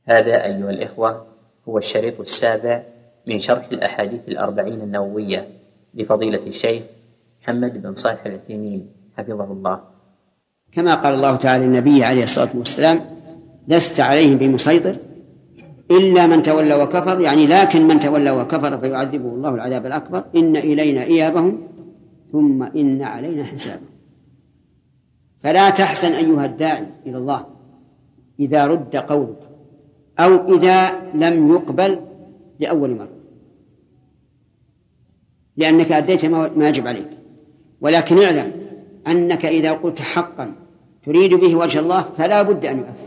هذا أيها الإخوة هو الشريط السابع من شرح الأحاديث الأربعين النووية لفضيلة الشيخ محمد بن صالح العثيمين حفظه الله. كما قال الله تعالى للنبي عليه الصلاة والسلام: لست عليهم بمسيطر إلا من تولى وكفر، يعني لكن من تولى وكفر فيعذبه الله العذاب الأكبر، إن إلينا إيابهم ثم إن علينا حسابهم. فلا تحزن أيها الداعي إلى الله إذا رد قولك أو إذا لم يقبل لأول مرة، لأنك أديت ما يجب عليك، ولكن اعلم أنك إذا قلت حقا تريد به وجه الله فلا بد أن يؤثر،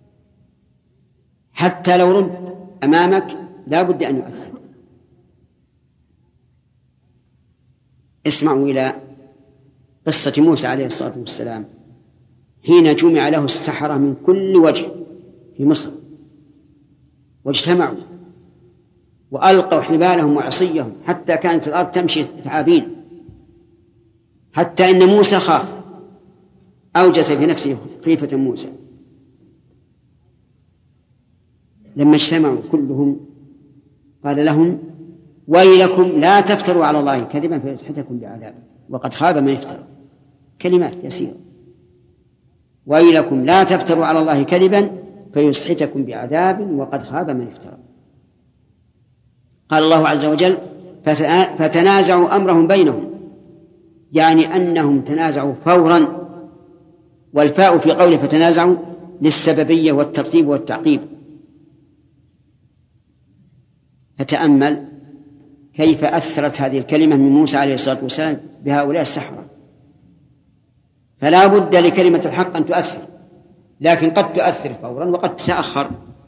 حتى لو رد أمامك لا بد أن يؤثر. اسمعوا إلى قصة موسى عليه الصلاة والسلام حين جمع له السحرة من كل وجه في مصر، واجتمعوا وألقوا حبالهم وعصيهم حتى كانت الأرض تمشي ثعابين، حتى إن موسى خاف، أوجس في نفسه خيفة موسى. لما اجتمعوا كلهم قال لهم: ويلكم لا تفتروا على الله كذبا فيسحتكم بعذاب وقد خاب من افترى. كلمات يسيرة: ويلكم لا تفتروا على الله كذبا فيسحتكم بعذاب وقد خاب من افترى. قال الله عز وجل: فتنازعوا أمرهم بينهم، يعني أنهم تنازعوا فورا، والفاء في قوله فتنازعوا للسببية والترتيب والتعقيب. فتأمل كيف أثرت هذه الكلمة من موسى عليه الصلاة والسلام بهؤلاء السحرة. فلا بد لكلمة الحق أن تؤثر، لكن قد تؤثر فورا وقد تتأخر.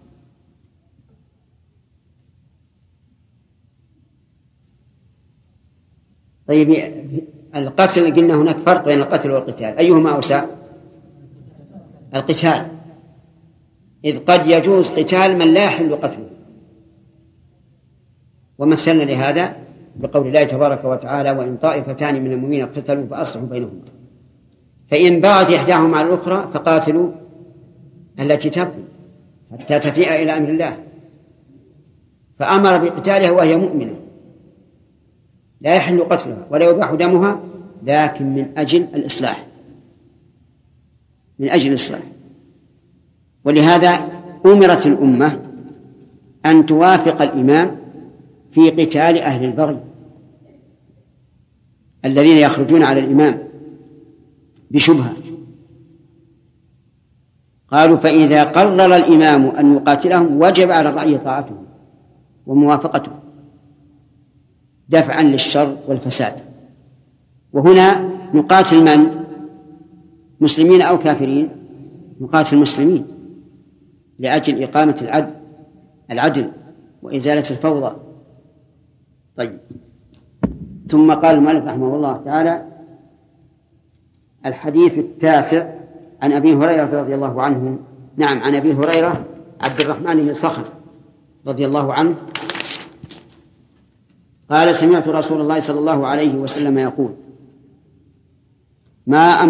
طيب، القتل قلنا هناك فرق بين القتل والقتال، أيهما أوسع؟ القتال، إذ قد يجوز قتال من لا يحل قتله، ومثلنا لهذا بقول الله تبارك وتعالى: وإن طائفتان من المؤمنين اقتتلوا فأصلحوا بينهما، فإن بغت إحداهما على الأخرى فقاتلوا التي تبغي حتى تفيء إلى أمر الله، فأمر بقتالها وهي مؤمنة لا يحل قتلها ولا يباح دمها، لكن من أجل الإصلاح، من أجل الإصلاح. ولهذا أمرت الأمة أن توافق الإمام في قتال أهل البغي الذين يخرجون على الإمام بشبهة. قالوا: فإذا قرر الإمام أن يقاتلهم وجب على الرعية طاعته وموافقته دفعا للشر والفساد. وهنا نقاتل من؟ مسلمين أو كافرين؟ نقاتل المسلمين لأجل إقامة العدل وإزالة الفوضى. طيب، ثم قال المؤلف رحمه الله تعالى: الحديث التاسع عن أبي هريرة رضي الله عنه. نعم، عن أبي هريرة عبد الرحمن بن صخر رضي الله عنه قال: سمعت رسول الله صلى الله عليه وسلم يقول: ما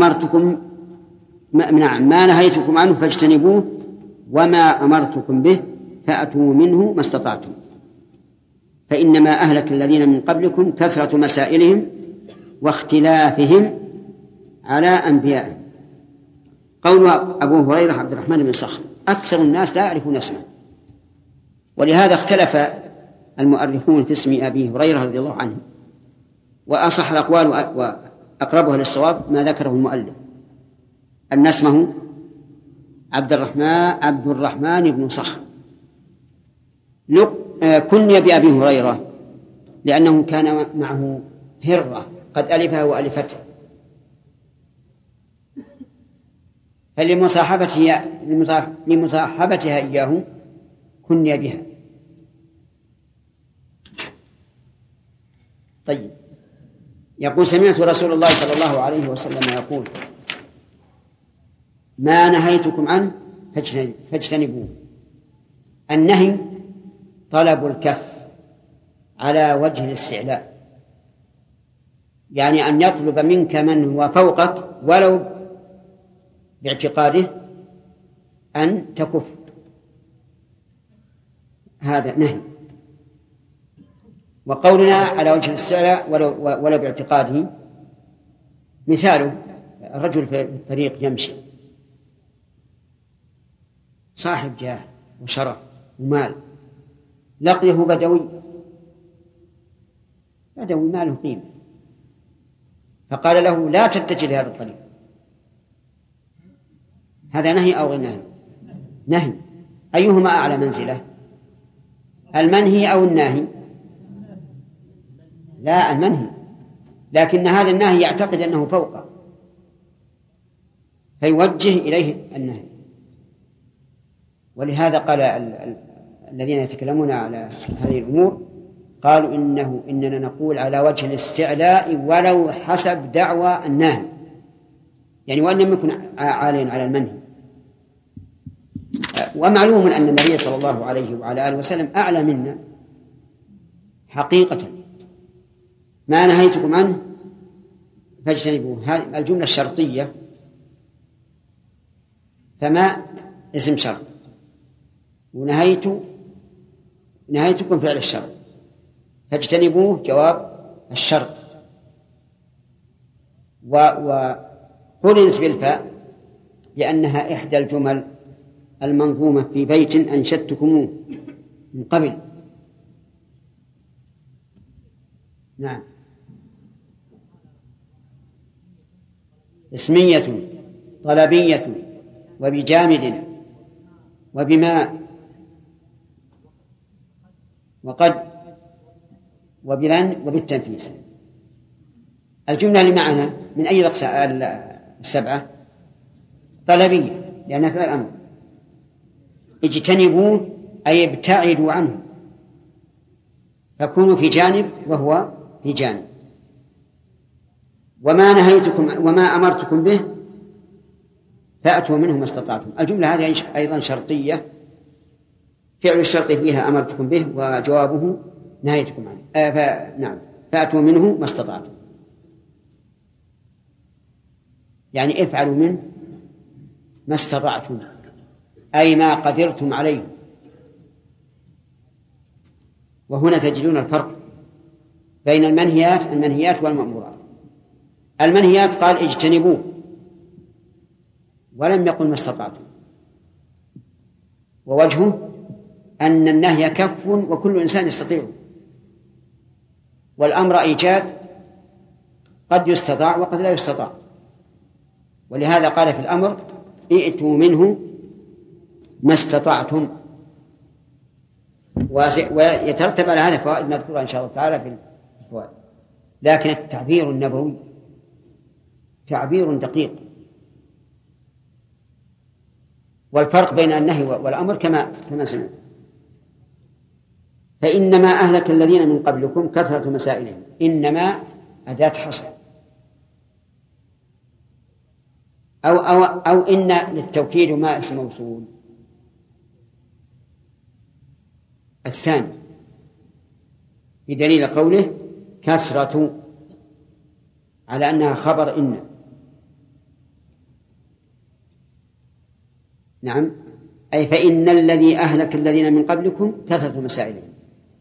نهيتكم عنه فاجتنبوه، وما أمرتكم به فأتوا منه ما استطعتم، فإنما أهلك الذين من قبلكم كثرة مسائلهم واختلافهم على أنبيائهم. قول أبو هريرة عبد الرحمن بن صخر، أكثر الناس لا يعرفون اسمه، ولهذا اختلف المؤرخون في اسم أبي هريرة رضي الله عنه، وأصح الأقوال وأقربها للصواب ما ذكره المؤلف أن اسمه عبد الرحمن بن صخر. كني بأبي هريرة لأنه كان معه هرة قد ألفها وألفتها، فلمصاحبتها إياه كني بها. طيب، يقول: سمعت رسول الله صلى الله عليه وسلم يقول: ما نهيتكم عنه فاجتنبوه. النهي طلب الكف على وجه الاستعلاء، يعني أن يطلب منك من هو فوقك ولو باعتقاده أن تكف، هذا نهي. وقولنا على وجه الاستعلاء ولو باعتقاده، مثاله الرجل في الطريق يمشي صاحب جاه وشرف ومال، لقيه بدوي ماله قيمة، فقال له لا تتجه لهذا الطريق، هذا نهي أو غير نهي؟ نهي. أيهما أعلى منزلة، المنهي أو الناهي؟ لا، المنهي، لكن هذا الناهي يعتقد أنه فوقه فيوجه إليه النهي. ولهذا قال الذين يتكلمون على هذه الأمور قالوا إننا نقول على وجه الاستعلاء ولو حسب دعوى الناهي، يعني وأن لم يكن عاليا على المنهي. ومعلوم أن النبي صلى الله عليه وعلى آله وسلم أعلى منا حقيقة. ما نهيتكم عنه فاجتنبوه، هذه الجملة الشرطية، فما اسم شرط، ونهيتكم فعل الشرط، فاجتنبوه جواب الشرط. وقرنت بالفاء لأنها إحدى الجمل المنظومة في بيت أنشدتكموه من قبل. نعم. اسمية طلبية وبجامد وبما وقد وبلن وبالتنفيس. الجملة اللي معنا من أي الأقسام السبعة؟ طلبية لأنها فعل الأمر. اجتنبوه أي ابتعدوا عنه، فكونوا في جانب وهو في جانب. وما نهيتكم وما أمرتكم به فأتوا منه ما استطعتم. الجملة هذه أيضا شرطية، فعل الشرط فيها أمرتكم به وجوابه نهيتكم عنه. نعم، فأتوا منه ما استطعتم، يعني افعلوا منه ما استطعتم، أي ما قدرتم عليه. وهنا تجدون الفرق بين المنهيات والمأمورات. المنهيات قال اجتنبوه ولم يقل ما استطعتم، ووجهه أن النهي كف وكل إنسان يستطيعه، والأمر إيجاد قد يستطاع وقد لا يستطاع. ولهذا قال في الأمر ائتوا منه ما استطعتم. ويترتب على هذا فوائد نذكرها إن شاء الله تعالى في الفوائد. لكن التعبير النبوي تعبير دقيق، والفرق بين النهي والأمر كما سمعنا. فإنما أهلك الذين من قبلكم كثرة مسائلهم. إنما أداة حصر، أو إن للتوكيد ما اسم موصول. الثاني بدليل قوله كثرة على أنها خبر إن. نعم، أي فإن الذي أهلك الذين من قبلكم كثرة مسائلهم.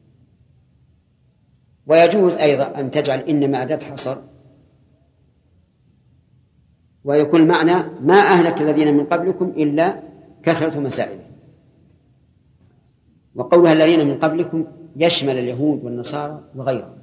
ويجوز أيضا أن تجعل إنما أداة حصر ويكون معنى ما أهلك الذين من قبلكم إلا كثرة مسائلهم. وقولها الذين من قبلكم يشمل اليهود والنصارى وغيرهم.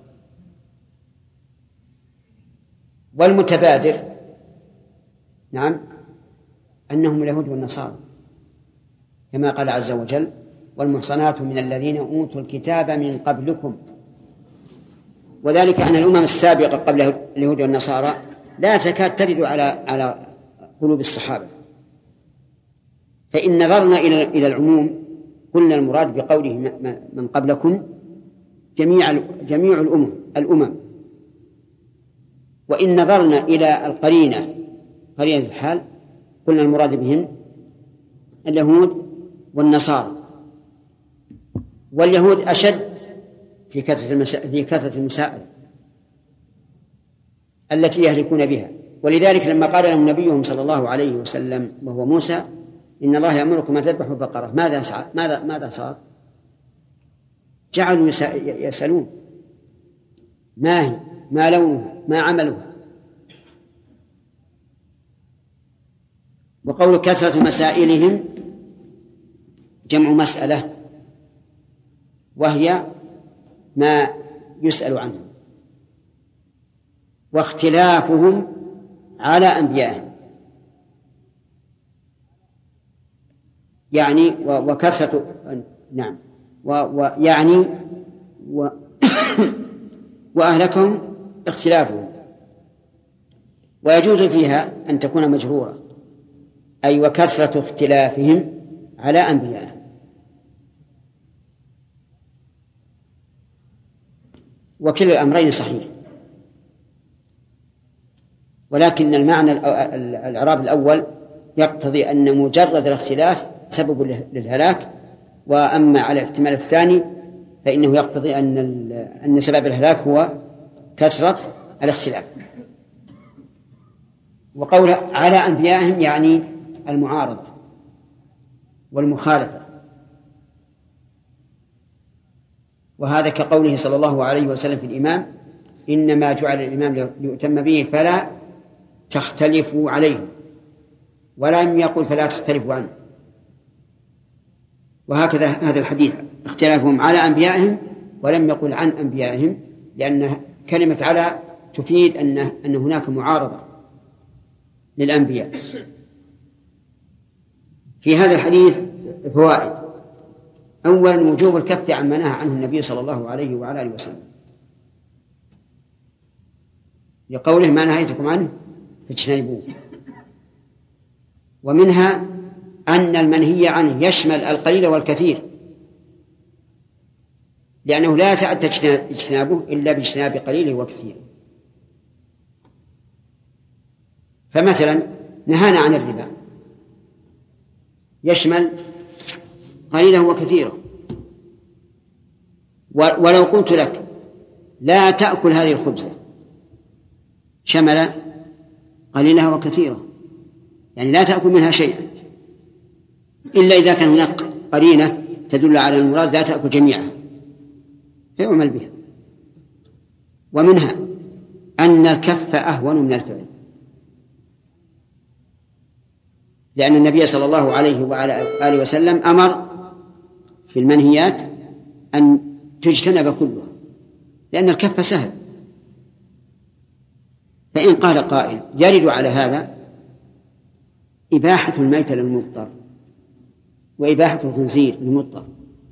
والمتبادر نعم أنهم اليهود والنصارى، كما قال عز وجل والمحصنات من الذين أوتوا الكتاب من قبلكم. وذلك أن الأمم السابقة قبل اليهود والنصارى لا تكاد ترد على قلوب الصحابة. فإن نظرنا إلى العموم قلنا المراد بقوله من قبلكم جميع الأمم. وإن نظرنا إلى القرينة قرينة الحال قلنا المراد بهم اليهود والنصارى. واليهود أشد في كثرة المسائل التي يهلكون بها. ولذلك لما قال لهم نبيهم صلى الله عليه وسلم وهو موسى إن الله يأمركم أن تذبحوا بقرة، ماذا صار؟ جعلوا يسألون ما هي، ما لونها، ما عملها. وقول كثرة مسائلهم جمع مسألة، وهي ما يسأل عنه. واختلافهم على أنبيائهم، يعني وكثرة، نعم، ويعني وأهلكهم اختلافهم. ويجوز فيها أن تكون مجرورة، أي وكثرة اختلافهم على أنبيائهم. وكلا الأمرين صحيح، ولكن المعنى الإعراب الأول يقتضي أن مجرد الاختلاف سبب للهلاك، وأما على الاحتمال الثاني فإنه يقتضي أن سبب الهلاك هو كثرة الاختلاف. وقول على أنبيائهم يعني المعارضة والمخالفة، وهذا كقوله صلى الله عليه وسلم في الإمام: إنما جعل الإمام ليؤتم به فلا تختلفوا عليه، ولم يقل فلا تختلفوا عنه. وهكذا هذا الحديث اختلافهم على أنبيائهم ولم يقل عن أنبيائهم، لأن كلمة على تفيد أن هناك معارضة للأنبياء. في هذا الحديث فوائد: أولا وجوب الكف عما نهى عنه النبي صلى الله عليه وعلى آله وسلم، لقوله: ما نهيتكم عنه فاجتنبوه. ومنها أن المنهي عنه يشمل القليل والكثير، لأنه لا يتأتى اجتنابه إلا باجتناب قليله وكثيره. فمثلا نهانا عن الربا، يشمل قليله وكثيره. ولو قلت لك لا تأكل هذه الخبزة، شمل قليلها وكثيرة، يعني لا تأكل منها شيئا، إلا إذا كان هناك قرينة تدل على المراد لا تأكل جميعها فيعمل بها. ومنها أن الكف أهون من الفعل، لأن النبي صلى الله عليه وعلى آله وسلم أمر في المنهيات أن تجتنب كلها، لأن الكف سهل. فإن قال قائل: يرد على هذا إباحة الميتة للمضطر وإباحة الخنزير للمضطر،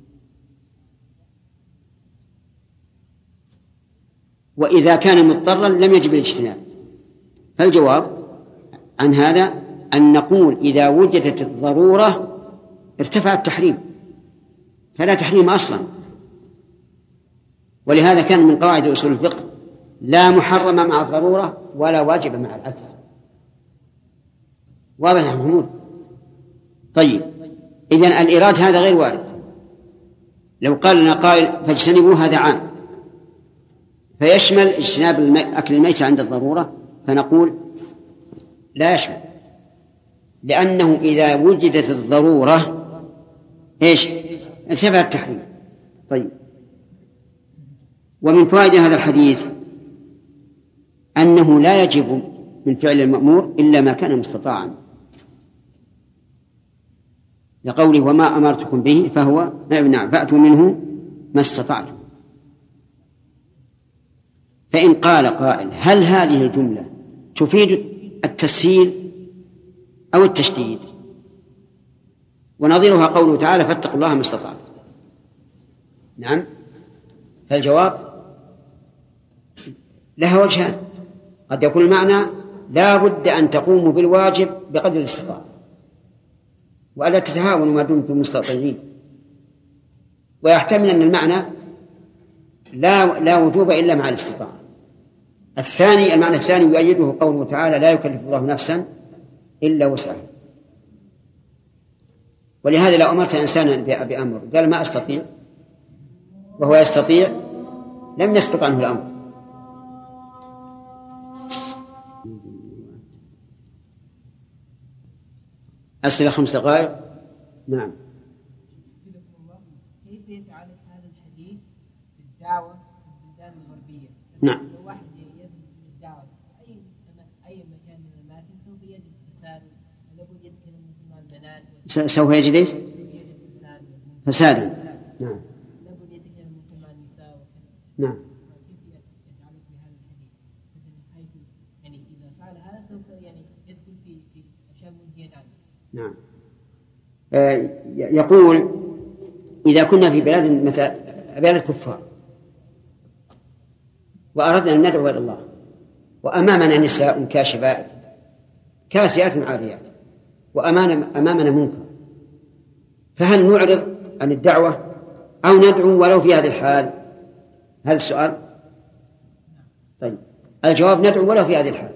وإذا كان مضطرا لم يجب الاجتناب. فالجواب عن هذا أن نقول: إذا وجدت الضرورة ارتفع التحريم، فلا تحريم أصلا. ولهذا كان من قواعد أصول الفقه: لا محرم مع الضرورة ولا واجب مع العجز. واضح يا محمود؟ طيب، إذن الإيراد هذا غير وارد. لو قال لنا قائل: فاجتنبوا، هذا عام فيشمل اجتناب أكل الميت عند الضرورة، فنقول لا يشمل، لأنه إذا وجدت الضرورة إيش؟ ارتفع التحريم. طيب، ومن فوائد هذا الحديث أنه لا يجب من فعل المأمور إلا ما كان مستطاعا، لقوله: وما أمرتكم به فهو فأتوا منه ما استطعتم. فإن قال قائل: هل هذه الجملة تفيد التسهيل أو التشديد؟ ونظيرها قوله تعالى: فاتقوا الله ما استطعتم. نعم، فالجواب لها وجهان: قد يكون المعنى لا بد أن تقوموا بالواجب بقدر الاستطاعة وألا تتهاونوا ما دمتم مستطيعين، ويحتمل أن المعنى لا وجوب إلا مع الاستطاعة. المعنى الثاني يؤيده قوله تعالى: لا يكلف الله نفسا إلا وسعها. ولهذا لو أمرت إنسانا بأمر قال ما أستطيع وهو يستطيع لم يسقط عنه الأمر. أسئلة 5 دقائق. نعم. كيف يفعل هذا الحديث في الدعوة في البلدان الغربية؟ نعم. لو واحد يذهب للدعوة في أي مكان من الأماكن سوف يجد فساد، لابد يتكلم مع البنات. سوف يجد ايش؟ فسادا. نعم. لابد يتكلم مع النساء وكذا. نعم. كيف يتعلق بهذا الحديث؟ مثلا حيث يعني إذا فعل هذا سوف يعني يدخل في أشياء منهية عنه. نعم. يقول إذا كنا في بلاد مثل بلاد كفار وأردنا أن ندعو إلى الله وأمامنا نساء كاشفات كاسيات عاريات وأمامنا منكر، فهل نعرض عن الدعوة أو ندعو ولو في هذه الحال؟ هذا السؤال. طيب الجواب ندعو ولو في هذه الحال،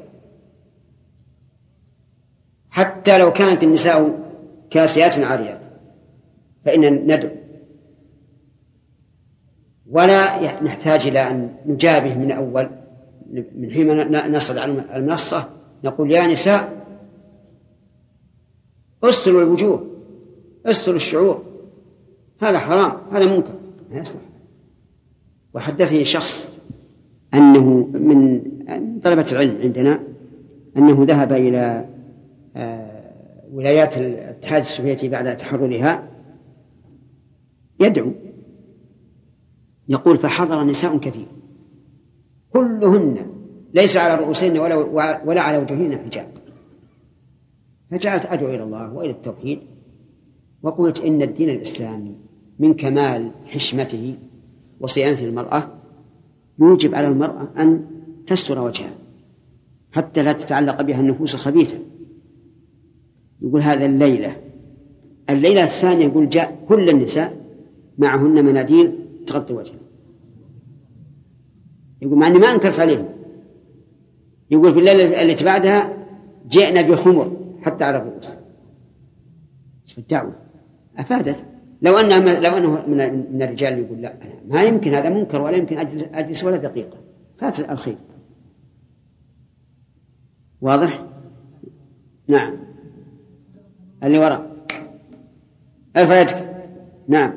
حتى لو كانت النساء كاسيات عاريات فإن ندعو، ولا نحتاج إلى أن نجابه من أول. من حين نصل على المنصة نقول يا نساء استروا الوجوه استروا الشعور، هذا حرام، هذا منكر، لا يصلح. وحدثني شخص أنه من طلبة العلم عندنا أنه ذهب إلى ولايات الاتحاد السوفيتي بعد تحررها يدعو، يقول فحضر نساء كثير كلهن ليس على رؤوسهن ولا على وجوههن حجاب، فجعلت أدعو إلى الله وإلى التوحيد وقلت إن الدين الإسلامي من كمال حشمته وصيانة المرأة يوجب على المرأة أن تستر وجهها حتى لا تتعلق بها النفوس الخبيثة. يقول هذا الليلة الثانية يقول جاء كل النساء معهن مناديل تغطي وجهها، يقول مع أني ما أنكرت عليهم، يقول في الليلة التي بعدها جئنا بخمر حتى على الرؤوس. في الدعوة أفادت. لو أنه من الرجال يقول لا ما يمكن، هذا منكر ولا يمكن أجلس ولا دقيقة، فات الخير. واضح؟ نعم. اللي وراء ارفع يدك. نعم.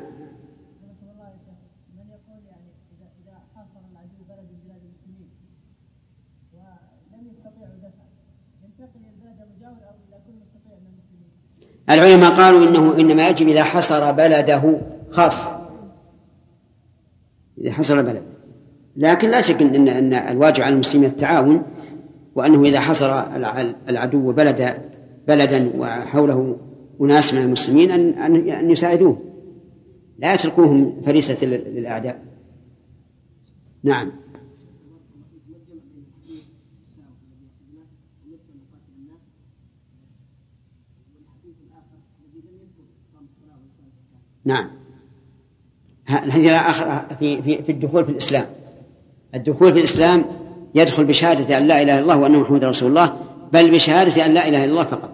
العلماء قالوا إنه إنما يجب إذا حصر بلده خاصة، إذا حصر بلده، لكن لا شك أن الواجب على المسلمين التعاون، وأنه إذا حصر العدو بلدا وحوله أناس من المسلمين أن يساعدوه، لا يتركوهم فريسة للأعداء. نعم. نعم. الحديث الآخر في الدخول في الإسلام. الدخول في الإسلام يدخل بشهادة أن لا إله إلا الله وأن محمد رسول الله، بل بشهادة أن لا إله إلا الله فقط.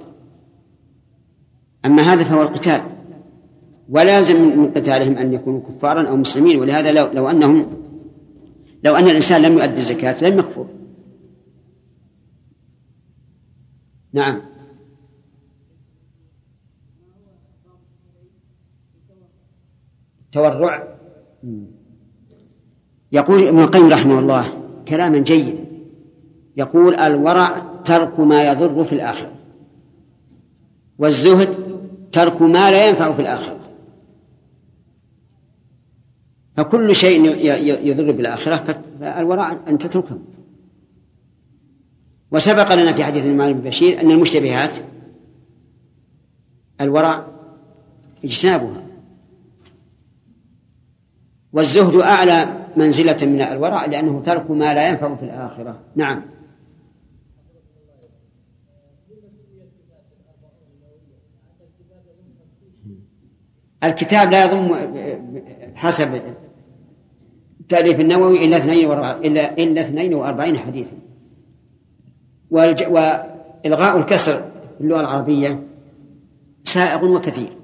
أما هذا فهو القتال، ولازم من قتالهم أن يكونوا كفارا أو مسلمين. ولهذا لو أن الإنسان لم يؤدي الزكاة لم يكفر. نعم. تورع. يقول ابن القيم رحمه الله كلاما جيدا، يقول الورع ترك ما يضر في الآخرة، والزهد ترك ما لا ينفع في الآخرة. فكل شيء يضر بالآخرة فالورع أن تتركه. وسبق لنا في حديث النعمان بن بشير أن المشتبهات الورع اجتنابها، والزهد أعلى منزلة من الورع لأنه ترك ما لا ينفع في الآخرة. نعم. الكتاب لا يضم حسب تأليف النووي إلا 42 حديثا. وإلغاء الكسر في اللغة العربية سائغ وكثير.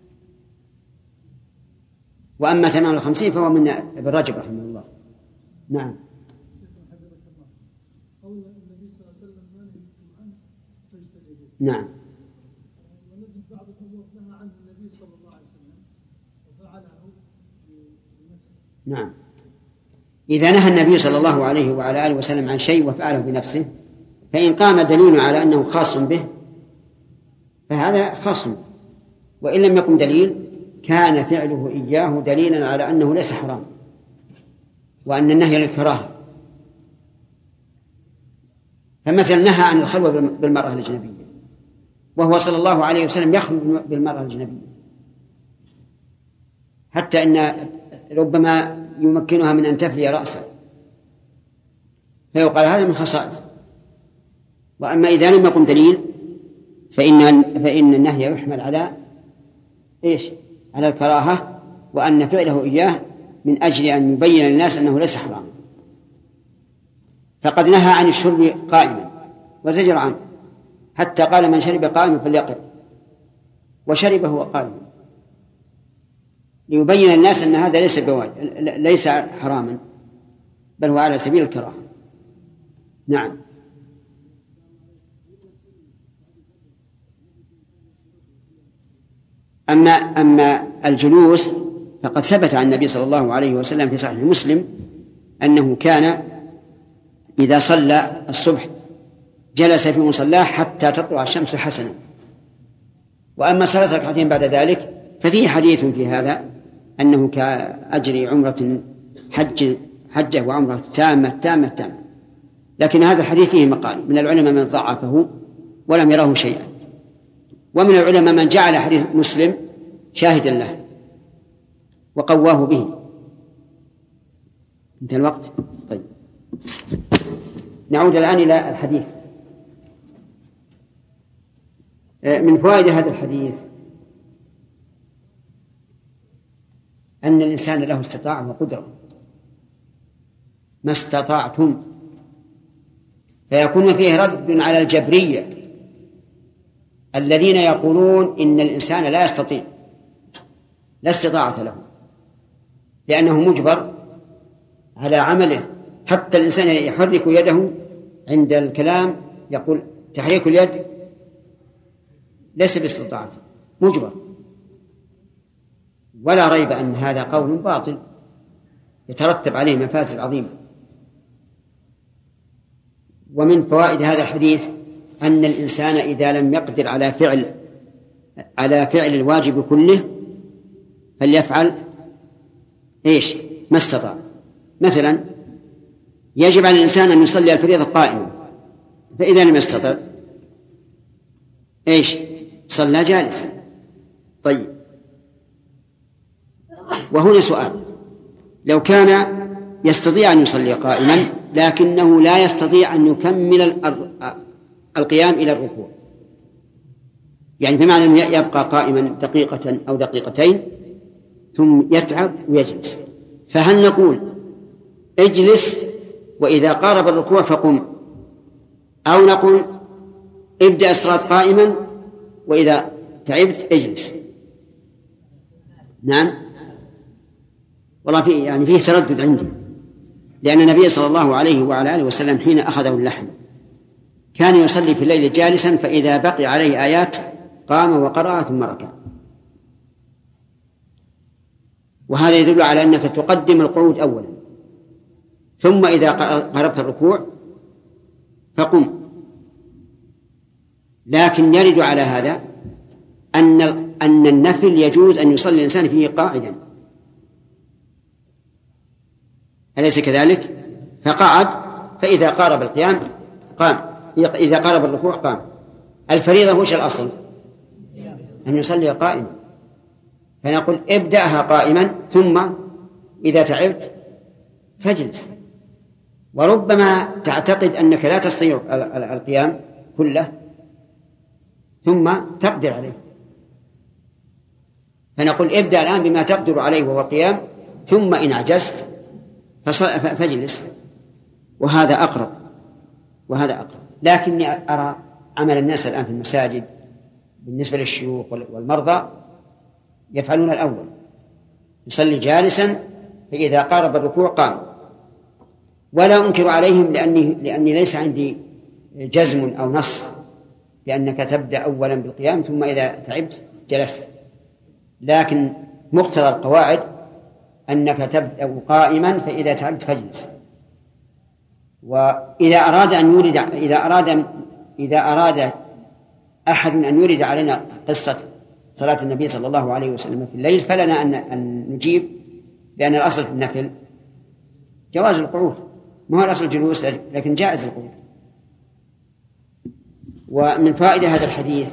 وأما تمام 50 فهو من ابن رجب رحمه الله. نعم. نعم. ونجد بعض الأمور نهى عنه النبي صلى الله عليه وسلم وفعله نعم. إذا نهى النبي صلى الله عليه وعلى آله وسلم عن شيء وفعله بنفسه، فإن قام دليل على أنه خاص به فهذا خاص به، وإن لم يقم دليل كان فعله إياه دليلا على أنه ليس حرام، وأن النهي للكراهة. فمثلا نهى عن الخلوة بالمرأة الأجنبية، وهو صلى الله عليه وسلم يخلو بالمرأة الأجنبية، حتى أن ربما يمكنها من أن تفلي رأسه، فيقال هذا من خصائص. وأما إذا لم يقم دليل فإن النهي يحمل على إيش؟ على الكراهة، وأن فعله إياه من أجل أن يبين للناس أنه ليس حرام. فقد نهى عن الشرب قائما وزجر عنه، حتى قال من شرب قائما فليقف، وشرب هو قائما، ليبين الناس أن هذا ليس بواجب، ليس حراما، بل هو على سبيل الكراهة. نعم. أما الجلوس فقد ثبت عن النبي صلى الله عليه وسلم في صحيح مسلم أنه كان إذا صلى الصبح جلس في مصلاه حتى تطلع الشمس حسنا. وأما صلاة ركعتين بعد ذلك ففيه حديث في هذا أنه كأجر عمرة حجة وعمرة تامة، لكن هذا الحديث فيه مقال، من العلماء من ضعفه ولم يره شيئا، ومن العلماء من جعل حديث مسلم شاهدا له وقواه به. انتهى الوقت. طيب، نعود الآن إلى الحديث. من فوائد هذا الحديث أن الإنسان له استطاعة وقدرة، ما استطعتم، فيكون فيه رد على الجبرية الذين يقولون إن الإنسان لا يستطيع، لا استطاعة له، لأنه مجبر على عمله. حتى الإنسان يحرك يده عند الكلام، يقول تحريك اليد ليس باستطاعته، مجبر. ولا ريب أن هذا قول باطل يترتب عليه مفاسد عظيمة. ومن فوائد هذا الحديث أن الإنسان إذا لم يقدر على فعل الواجب كله فليفعل إيش؟ ما استطاع. مثلا يجب على الإنسان أن يصلي الفريضة قائما، فإذا لم يستطع إيش؟ صلى جالسا. طيب، وهنا سؤال: لو كان يستطيع أن يصلي قائما لكنه لا يستطيع أن يكمل القيام إلى الركوع، يعني بمعنى أنه يبقى قائما دقيقة أو دقيقتين ثم يتعب ويجلس، فهل نقول اجلس وإذا قارب الركوع فقم، أو نقول ابدأ الصلاة قائما وإذا تعبت اجلس؟ نعم، والله فيه تردد عندي، لأن النبي صلى الله عليه وعلى آله وسلم حين أخذه اللحم كان يصلي في الليل جالسا، فإذا بقي عليه آيات قام وقرأ ثم ركع. وهذا يدل على أنك تقدم القعود أولا، ثم إذا قربت الركوع فقم. لكن يرد على هذا أن النفل يجوز أن يصلي الإنسان فيه قاعدا، أليس كذلك؟ فقعد، فإذا قارب القيام قام، إذا قارب الركوع قام. الفريضة وش الأصل؟ أن يصلي قائما، فنقول ابدأها قائما ثم إذا تعبت فاجلس. وربما تعتقد أنك لا تستطيع القيام كله ثم تقدر عليه، فنقول ابدأ الآن بما تقدر عليه وهو القيام، ثم إن عجزت فاجلس. وهذا أقرب. لكني أرى عمل الناس الآن في المساجد بالنسبة للشيوخ والمرضى يفعلون الأول، يصلي جالسا فإذا قارب الركوع قام. ولا أنكر عليهم لأني ليس عندي جزم أو نص بأنك تبدأ أولا بالقيام ثم إذا تعبت جلست، لكن مقتضى القواعد أنك تبدأ قائما فإذا تعبت فاجلس. وإذا أراد أن يورد إذا أراد أحد أن يورد علينا قصة صلاة النبي صلى الله عليه وسلم في الليل فلنا أن نجيب بأن الأصل في النفل جواز القعود، ما هو الأصل الجلوس، لكن جائز القعود. ومن فائدة هذا الحديث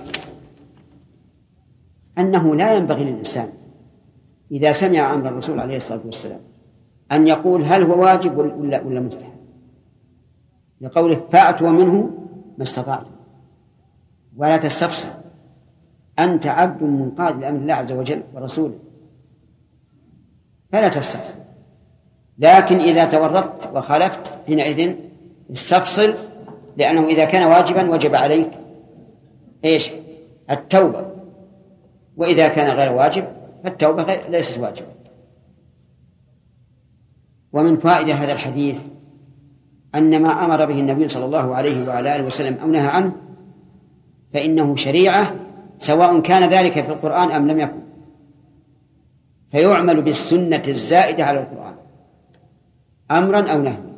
أنه لا ينبغي للإنسان إذا سمع أمر الرسول عليه الصلاة والسلام أن يقول هل هو واجب ولا مستحب، لقوله فأتوا منه ما استطعتم، ولا تستفسر، أنت عبد منقاد لأمر الله عز وجل ورسوله فلا تستفسر. لكن إذا تورطت وخالفت حينئذ استفصل، لأنه إذا كان واجبا وجب عليك إيش؟ التوبة، وإذا كان غير واجب فالتوبة ليست واجبة. ومن فائدة هذا الحديث أن ما أمر به النبي صلى الله عليه وعلى آله وسلم أو نهى عنه فإنه شريعة، سواء كان ذلك في القرآن أم لم يكن، فيعمل بالسنة الزائدة على القرآن أمرا أو نهيا.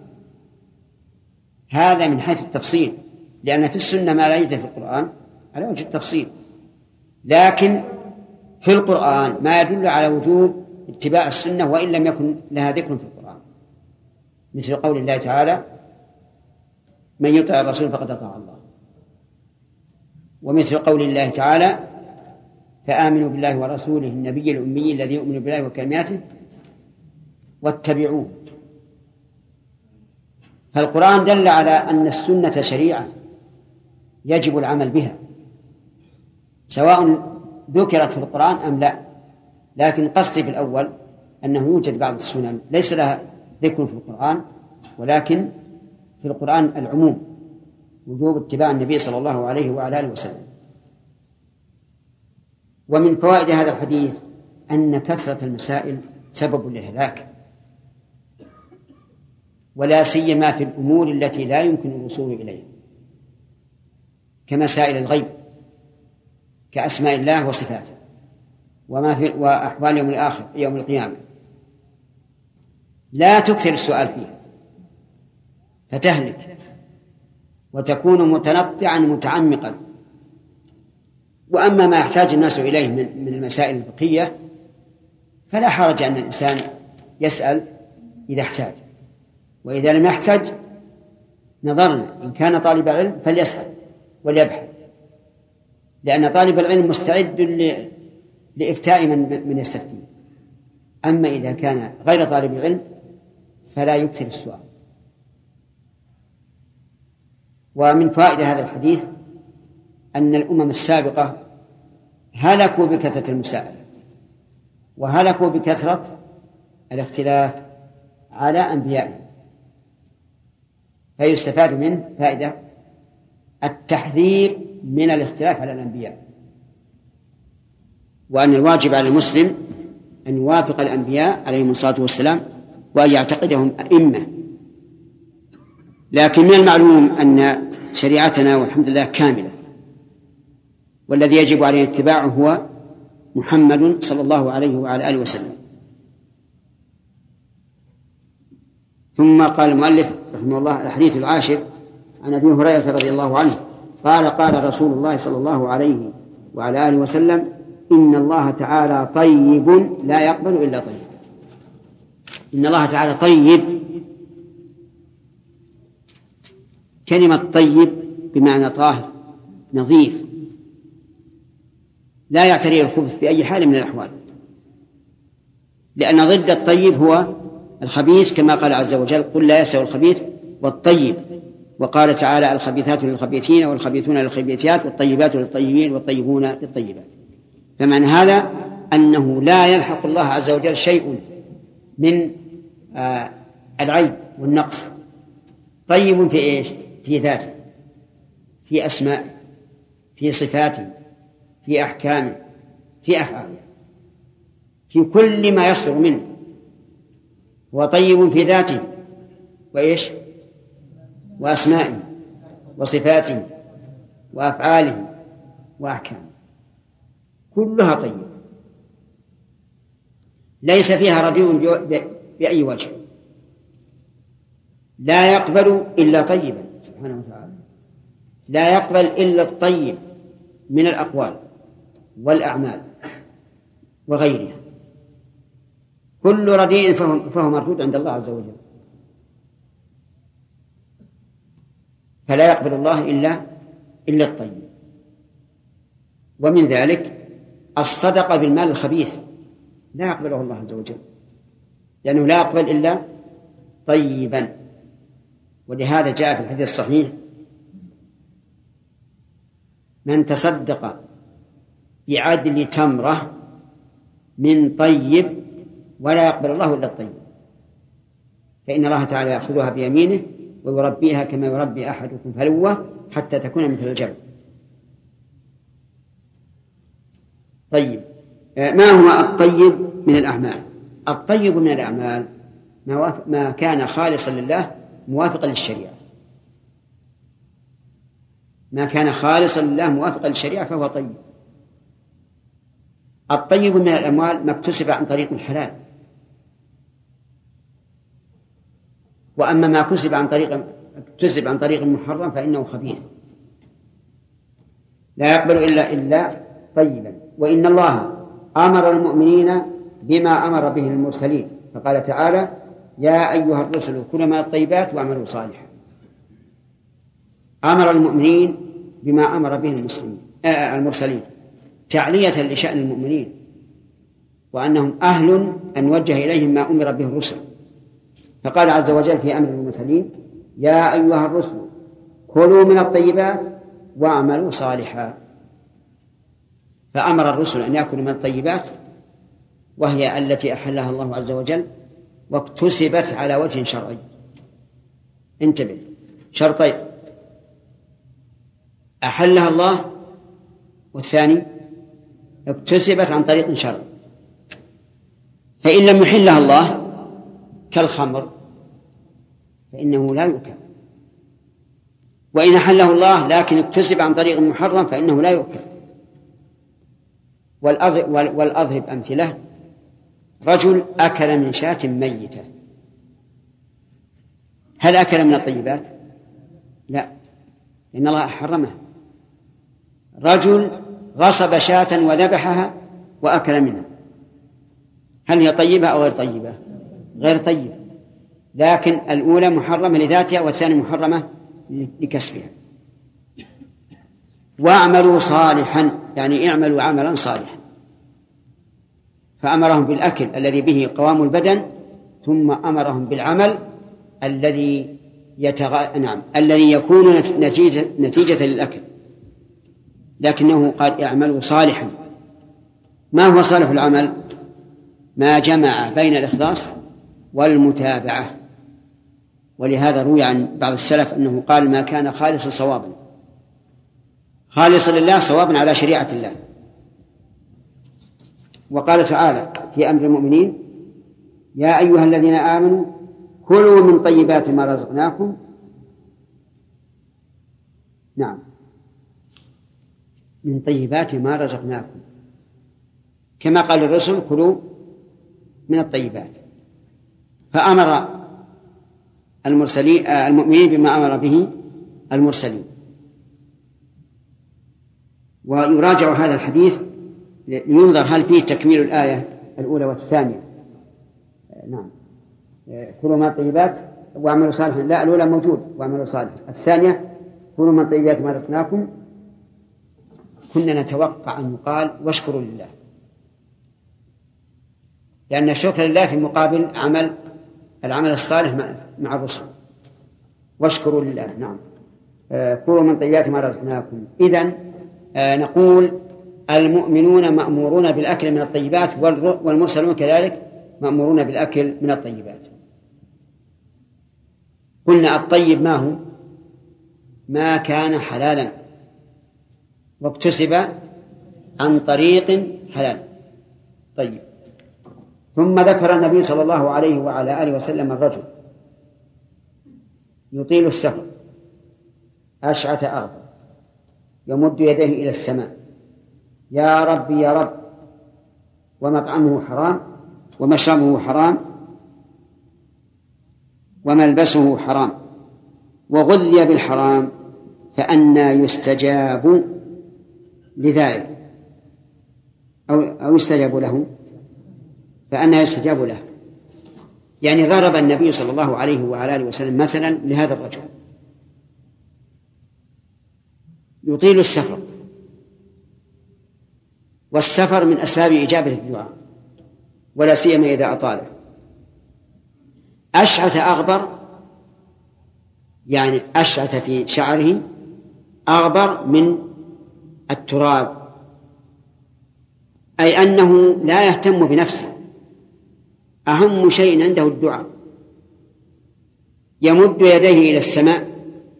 هذا من حيث التفصيل، لأن في السنة ما لا يوجد في القرآن على وجه التفصيل، لكن في القرآن ما يدل على وجوب اتباع السنة وإن لم يكن لها ذكر في القرآن، مثل قول الله تعالى من يطع الرسول فقد أطاع الله، ومثل قول الله تعالى فآمنوا بالله ورسوله النبي الأمي الذي يؤمن بالله وكلماته واتبعوه. فالقرآن دل على أن السنة شريعة يجب العمل بها سواء ذكرت في القرآن أم لا. لكن قصدي في الأول أنه يوجد بعض السنن ليس لها ذكر في القرآن، ولكن في القرآن العموم وجوب اتباع النبي صلى الله عليه وعلى آله وسلم. ومن فوائد هذا الحديث أن كثرة المسائل سبب للهلاك، ولا سيما في الأمور التي لا يمكن الوصول إليها كمسائل الغيب كأسماء الله وصفاته وأحوال يوم الآخر يوم القيامة. لا تكثر السؤال فيها فتهلك وتكون متنطعا متعمقا. وأما ما يحتاج الناس إليه من المسائل الفقهية فلا حرج أن الإنسان يسأل إذا احتاج، وإذا لم يحتاج نظرنا إن كان طالب علم فليسأل وليبحث، لأن طالب العلم مستعد لإفتاء من يستفتيه. أما إذا كان غير طالب العلم فلا يكثر السؤال. ومن فائدة هذا الحديث أن الأمم السابقة هلكوا بكثرة المسائل وهلكوا بكثرة الاختلاف على أنبيائهم، فيستفاد منه فائدة التحذير من الاختلاف على الأنبياء، وأن الواجب على المسلم أن يوافق الأنبياء عليهم الصلاة والسلام وأن يعتقدهم أئمة. لكن من المعلوم أن شريعتنا والحمد لله كاملة، والذي يجب عليه اتباعه هو محمد صلى الله عليه وعلى آله وسلم. ثم قال المؤلف رحمه الله الحديث العاشر عن أبي هريرة رضي الله عنه قال قال رسول الله صلى الله عليه وعلى آله وسلم إن الله تعالى طيب لا يقبل إلا طيب. إن الله تعالى طيب، كلمة طيب بمعنى طاهر نظيف لا يعتريه الخبث بأي حال من الأحوال، لأن ضد الطيب هو الخبيث، كما قال عز وجل قل لا يستوي الخبيث والطيب. وقال تعالى الخبيثات للخبيثين والخبيثون للخبيثات والطيبات للطيبين والطيبون للطيبات. فمعنى هذا أنه لا يلحق الله عز وجل شيء من العيب والنقص. طيب في إيش؟ في ذاته، في أسمائه، في صفاته، في أحكامه، في أفعاله، في كل ما يصدر منه. وطيب في ذاته وإيش؟ وأسمائه وصفاته وأفعاله وأحكامه، كلها طيبة. ليس فيها رديء بأي وجه، لا يقبل إلا طيبا سبحانه وتعالى، لا يقبل إلا الطيب من الأقوال والأعمال وغيرها، كل رديء فهو مردود عند الله عز وجل، فلا يقبل الله إلا الطيب. ومن ذلك الصدقة بالمال الخبيث لا يقبله الله عز وجل، لأنه لا يقبل إلا طيبا. ولهذا جاء في الحديث الصحيح: من تصدق بعدل تمرة من طيب ولا يقبل الله إلا الطيب، فإن الله تعالى يأخذها بيمينه ويربيها كما يربي أحدكم فلوة حتى تكون مثل الجبل. طيب، ما هو الطيب من الأعمال؟ الطيب من الأعمال ما كان خالصا لله موافقا للشريعة، ما كان خالصا لله موافقا للشريعة فهو طيب. الطيب من الأموال ما اكتسب عن طريق الحلال، وأما ما اكتسب عن طريق المحرم فإنه خبيث لا يقبل إلا طيبا. وإن الله أمر المؤمنين بما أمر به المرسلين، فقال تعالى: يا أيها الرسل كلوا من الطيبات واعملوا صالحا. أمر المؤمنين بما أمر به المرسلين تعلية لشأن المؤمنين، وأنهم أهل أن نوجه إليهم ما أمر به الرسل. فقال عز وجل في أمر المرسلين: يا أيها الرسل كلوا من الطيبات واعملوا صالحا. فأمر الرسل أن يأكلوا من الطيبات، وهي التي أحلها الله عز وجل واكتسبت على وجه شرعي. انتبه، شرطين: أحلها الله، والثاني اكتسبت عن طريق شرعي. فإن لم يحلها الله كالخمر فإنه لا يؤكل، وإن أحله الله لكن اكتسب عن طريق محرم فإنه لا يؤكل. والأضرب أمثلة: رجل أكل من شاة ميتة، هل أكل من الطيبات؟ لا، لأن الله حرمها. رجل غصب شاة وذبحها وأكل منها، هل هي طيبة أو غير طيبة؟ غير طيبة، لكن الأولى محرمة لذاتها والثانية محرمة لكسبها. واعملوا صالحا يعني اعملوا عملا صالحا، فأمرهم بالأكل الذي به قوام البدن، ثم أمرهم بالعمل الذي الذي يكون نتيجة للأكل، لكنه قال اعملوا صالحا. ما هو صالح العمل؟ ما جمع بين الإخلاص والمتابعة. ولهذا روي عن بعض السلف أنه قال: ما كان خالصا صوابا، خالصا لله صوابا على شريعة الله. وقال تعالى في أمر المؤمنين: يا أيها الذين آمنوا كلوا من طيبات ما رزقناكم. نعم، من طيبات ما رزقناكم، كما قال الرسل: كلوا من الطيبات. فأمر المؤمنين بما أمر به المرسلين. ويراجع هذا الحديث لينظر هل فيه تكميل الآية الأولى والثانية. نعم، كلوا من الطيبات واعملوا صالحا، لا، الأولى موجود واعملوا صالحا، الثانية كلوا من طيبات ما رزقناكم. كنا نتوقع أن يقال واشكروا لله، لأن الشكر لله في مقابل العمل الصالح مع الرسل. واشكروا لله. نعم، كلوا من طيبات ما رزقناكم. إذن نقول المؤمنون مأمورون بالأكل من الطيبات، والمرسلون كذلك مأمورون بالأكل من الطيبات. قلنا الطيب ما هو؟ ما كان حلالا واكتسب عن طريق حلال. طيب، ثم ذكر النبي صلى الله عليه وعلى آله وسلم الرجل يطيل السفر أشعث أغبر يمد يديه إلى السماء: يا رب يا رب، ومطعمه حرام ومشربه حرام وملبسه حرام وغذي بالحرام فأنى يستجاب لذلك أو يستجاب له، فأنى يستجاب له. يعني ضرب النبي صلى الله عليه وعلى آله وسلم مثلا لهذا الرجل يطيل السفر، والسفر من أسباب إجابة الدعاء ولا سيما إذا أطاله. أشعث أغبر، يعني أشعث في شعره أغبر من التراب، أي أنه لا يهتم بنفسه، أهم شيء عنده الدعاء، يمد يديه إلى السماء،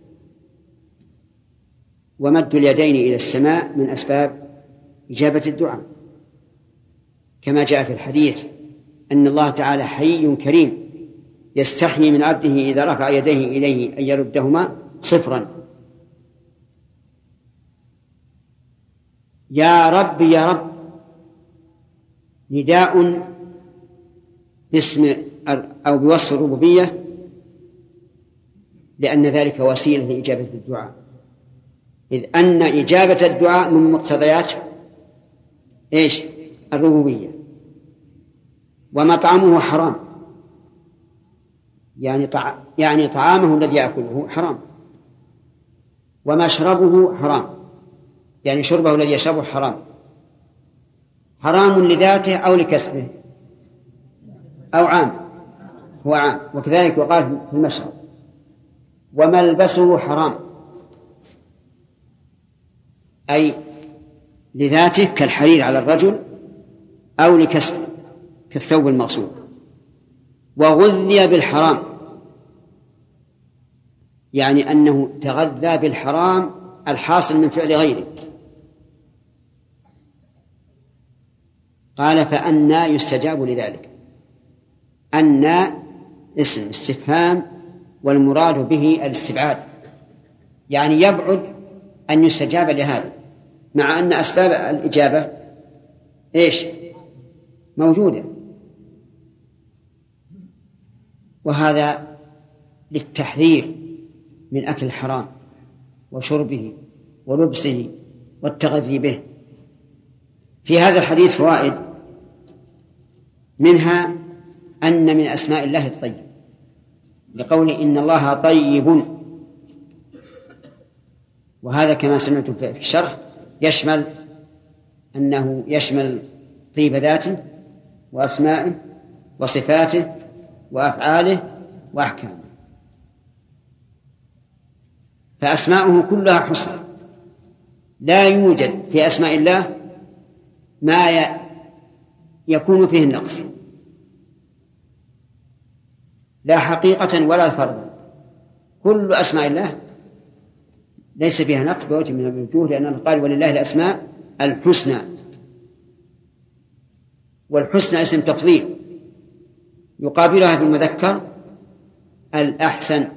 ومد اليدين إلى السماء من أسباب إجابة الدعاء، كما جاء في الحديث أن الله تعالى حي كريم يستحيي من عبده إذا رفع يديه إليه أن يردهما صفرا. يا رب يا رب نداء باسم أو بوصف الربوبية، لأن ذلك وسيلة لإجابة الدعاء، إذ أن إجابة الدعاء من مقتضيات إيش؟ الربوبية. ومطعمه حرام، يعني طعامه الذي يأكله حرام، ومشربه حرام، يعني شربه الذي يشربه حرام، حرام لذاته أو لكسبه أو عام، هو عام. وكذلك وقال في المشرب. وملبسه حرام، أي لذاته كالحرير على الرجل أو لكسبه كالثوب المغسول. وغذي بالحرام، يعني أنه تغذى بالحرام الحاصل من فعل غيره. قال فأنى يستجاب لذلك. أنى اسم استفهام والمراد به الاستبعاد، يعني يبعد أن يستجاب لهذا، مع أن أسباب الإجابة إيش؟ موجودة. وهذا للتحذير من أكل الحرام وشربه ولبسه والتغذي به. في هذا الحديث فوائد، منها أن من أسماء الله الطيب، لقوله إن الله طيب، وهذا كما سمعتم في الشرح يشمل أنه يشمل طيب ذاته وأسمائه وصفاته وأفعاله وأحكامه، فأسماؤه كلها حسنى، لا يوجد في أسماء الله ما يكون فيه النقص، لا حقيقة ولا فرضا. كل أسماء الله ليس فيها نقص بوجه من الوجوه، لأن الله قال ولله الأسماء الحسنى، والحسنى اسم تفضيل يقابلها في المذكر الأحسن،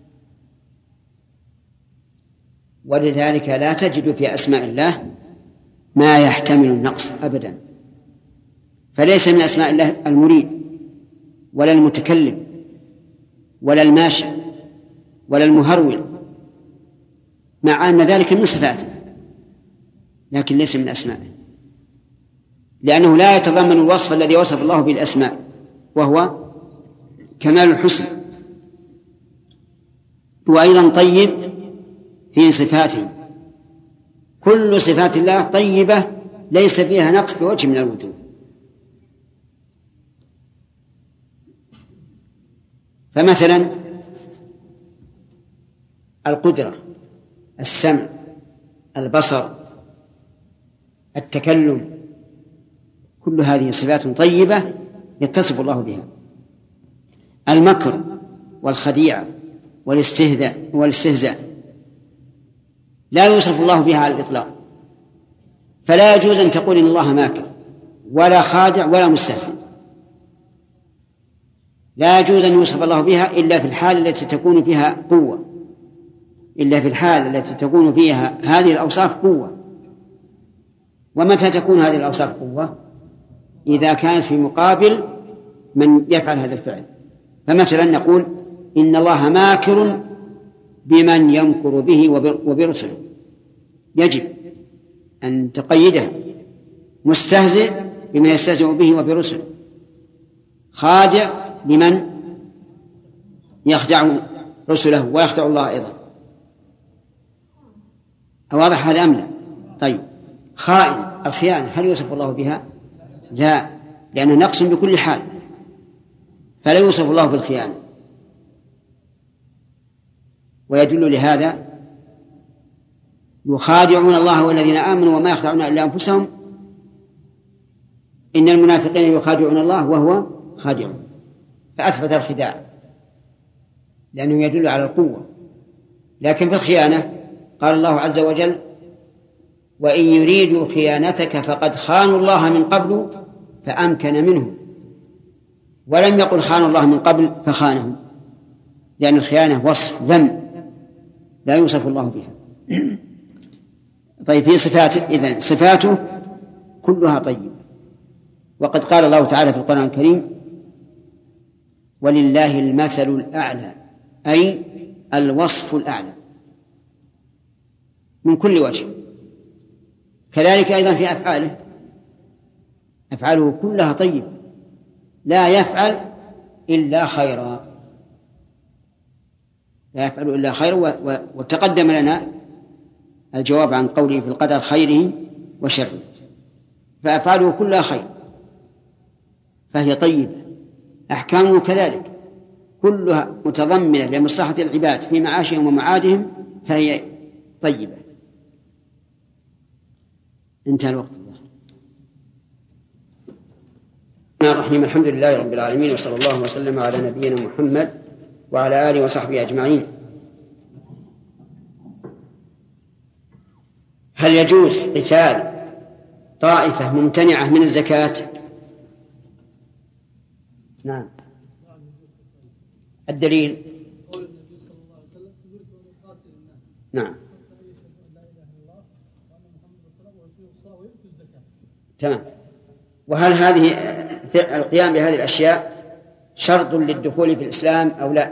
ولذلك لا تجد في أسماء الله ما يحتمل النقص أبدا. فليس من أسماء الله المريد ولا المتكلم ولا الماشي ولا المهرول، مع أن ذلك من صفاته، لكن ليس من أسمائه، لأنه لا يتضمن الوصف الذي وصف الله بالأسماء، وهو كمال الحسن. وأيضا طيب في صفاته، كل صفات الله طيبة ليس فيها نقص بوجه من الوجوه. فمثلا القدرة، السمع، البصر، التكلم، كل هذه صفات طيبة يتصف الله بها. المكر والخديعة والاستهزاء لا يوصف الله بها على الإطلاق، فلا يجوز أن تقول إن الله ماكر ولا خادع ولا مستهزئ، لا يجوز أن يوصف الله بها إلا في الحال التي تكون فيها قوة، إلا في الحال التي تكون فيها هذه الأوصاف قوة. ومتى تكون هذه الأوصاف قوة؟ إذا كانت في مقابل من يفعل هذا الفعل. فمثلا نقول إن الله ماكر بمن يمكر به وبرسله، يجب أن تقيده، مستهزئ بمن يستهزئ به وبرسله، خادع لمن يخدع رسله ويخدع الله أيضا. واضح هذا أم لا؟ طيب، خائن، الخيانة هل يوصف الله بها؟ لا، لأنه نقص بكل حال، فلا يوصف الله بالخيانة. ويدل لهذا يخادعون الله والذين آمنوا وما يخدعون إلا أنفسهم، إن المنافقين يخادعون الله وهو خادعون، فأثبت الخداع لأنه يدل على القوة. لكن في الخيانة قال الله عز وجل: وإن يريدوا خيانتك فقد خانوا الله من قبل فأمكن منهم، ولم يقل خانوا الله من قبل فخانهم، لأن الخيانة وصف ذم لا يوصف الله بها. طيب، في صفاته، إذن صفاته كلها طيبة. وقد قال الله تعالى في القرآن الكريم: ولله المثل الأعلى، أي الوصف الأعلى من كل وجه. كذلك أيضا في أفعاله، أفعاله كلها طيبة، لا يفعل إلا خيرا، لا يفعل إلا خيرا. وتقدم لنا الجواب عن قوله في القدر: خيره وشره. فأفعاله كلها خير، فهي طيبة. أحكامه كذلك كلها متضمنة لمصلحة العباد في معاشهم ومعادهم، فهي طيبة. انتهى الوقت. الرحيم، الحمد لله رب العالمين، وصلى الله وسلم على نبينا محمد وعلى آله وصحبه أجمعين. هل يجوز قتال طائفة ممتنعة من الزكاة؟ نعم. الدليل؟ نعم. تمام. وهل هذه القيام بهذه الأشياء شرط للدخول في الإسلام أو لا؟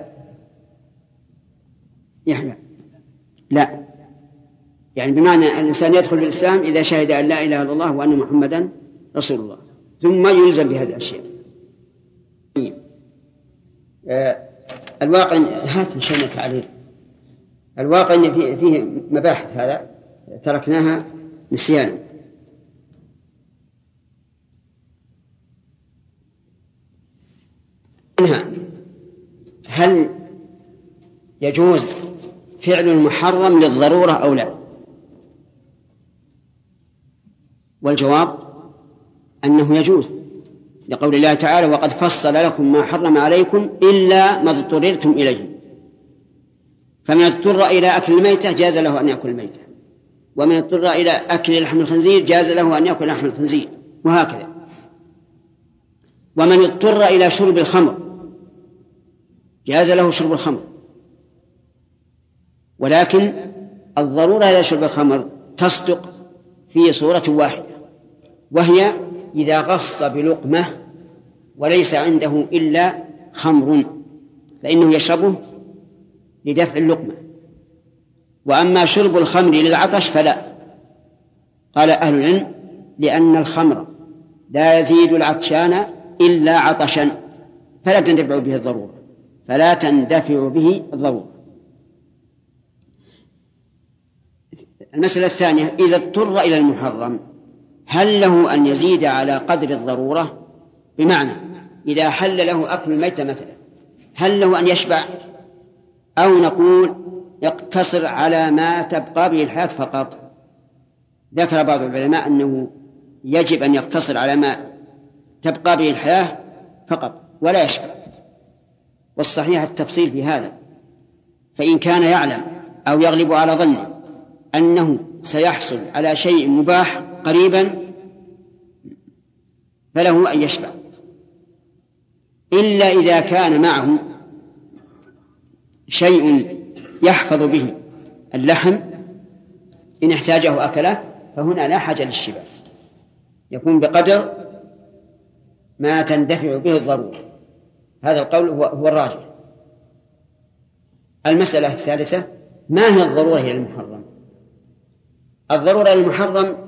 يحيى لا، يعني بمعنى أن الإنسان يدخل في الإسلام إذا شهد أن لا إله إلا الله وأن محمدا رسول الله، ثم يلزم بهذه الأشياء. الواقع هات نشنك عليه. الواقع أن فيه مباحث هذا تركناها نسيانا. هل يجوز فعل المحرم للضرورة أو لا؟ والجواب أنه يجوز، لقول الله تعالى: وقد فصل لكم ما حرم عليكم إلا ما اضطررتم إليه. فمن اضطر إلى أكل الميتة جاز له أن يأكل الميتة، ومن اضطر إلى أكل لحم الخنزير جاز له أن يأكل لحم الخنزير، وهكذا. ومن اضطر إلى شرب الخمر جاز له شرب الخمر، ولكن الضرورة إلى شرب الخمر تصدق في صورة واحدة، وهي إذا غص بلقمة وليس عنده إلا خمر فإنه يشربه لدفع اللقمة. وأما شرب الخمر للعطش فلا. قال أهل العلم: لأن الخمر لا يزيد العطشان إلا عطشا، فلا تندفع به الضرورة، فلا تندفع به الضرورة. المسألة الثانية: إذا اضطر إلى المحرم هل له أن يزيد على قدر الضرورة؟ بمعنى إذا حل له أكل الميتة مثلا، هل له أن يشبع، أو نقول يقتصر على ما تبقى به الحياة فقط؟ ذكر بعض العلماء أنه يجب أن يقتصر على ما تبقى به الحياة فقط ولا يشبع، والصحيح التفصيل في هذا. فإن كان يعلم أو يغلب على ظنه أنه سيحصل على شيء مباح قريبا فله أن يشبع، إلا إذا كان معه شيء يحفظ به اللحم إن احتاجه أكله، فهنا لا حاجة للشبع، يكون بقدر ما تندفع به الضرورة. هذا القول هو الراجح. المسألة الثالثة: ما هي الضرورة إلى المحرم؟ الضرورة إلى المحرم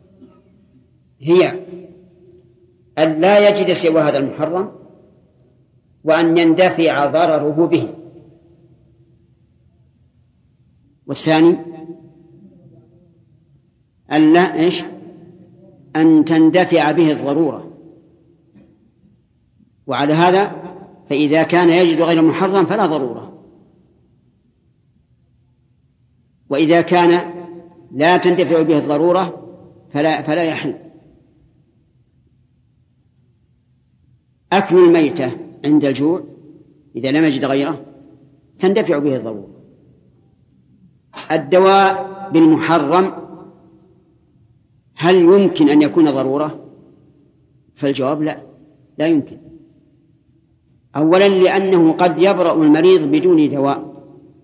هي أن لا يجد سوى هذا المحرم، وأن يندفع ضرره به. والثاني أن لا أن تندفع به الضرورة. وعلى هذا فإذا كان يجد غير محرم فلا ضرورة، وإذا كان لا تندفع به الضرورة فلا يحل. أكل الميتة عند الجوع إذا لم يجد غيره تندفع به الضرورة. الدواء بالمحرم هل يمكن أن يكون ضرورة؟ فالجواب لا يمكن. أولا لأنه قد يبرأ المريض بدون دواء،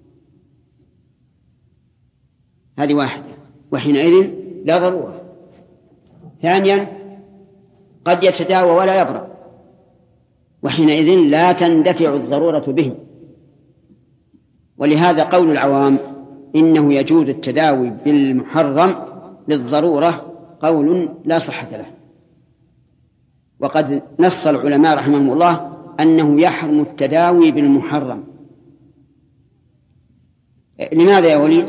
هذه واحدة، وحينئذ لا ضرورة. ثانيا قد يتداوى ولا يبرأ، وحينئذ لا تندفع الضرورة به. ولهذا قول العوام إنه يجوز التداوي بالمحرم للضرورة قول لا صحة له. وقد نص العلماء رحمهم الله أنه يحرم التداوي بالمحرم. لماذا يا وليد؟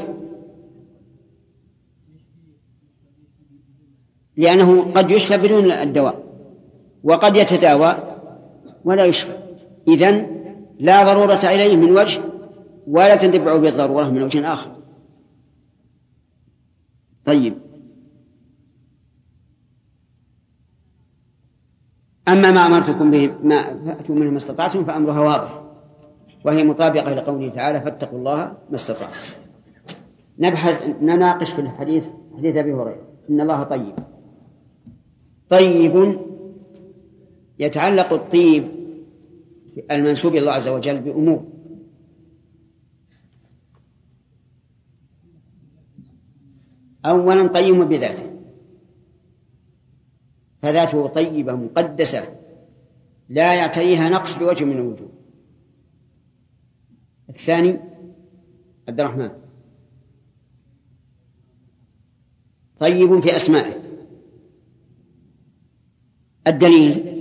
لأنه قد يشفى بدون الدواء، وقد يتداوى ولا يشفى. إذن لا ضرورة إليه من وجه، ولا تندفع بالضرورة من وجه آخر. طيب، أما ما أمرتكم به ما فأتوا منه ما استطعتم فأمرها واضح، وهي مطابقة لقوله تعالى: فاتقوا الله ما استطعتم. نناقش في الحديث حديث أبي هريرة: إن الله طيب. يتعلق الطيب المنسوب إلى الله عز وجل بأمور: أولا طيب بذاته، فذاته طيبة مقدسة لا يعتريها نقص بوجه من الوجوه. الثاني عبد الرحمن: طيب في أسمائه. الدليل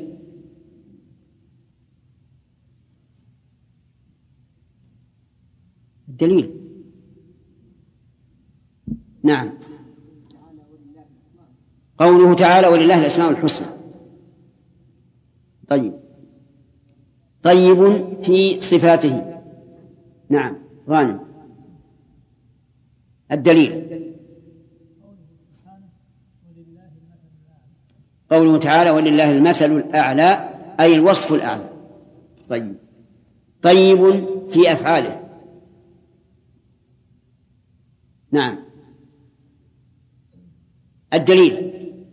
نعم، قوله تعالى: ولله الأسماء الحسنى. طيب في صفاته. نعم غانم. الدليل قوله تعالى: ولله المثل الأعلى، أي الوصف الأعلى. طيب في أفعاله. نعم. الدليل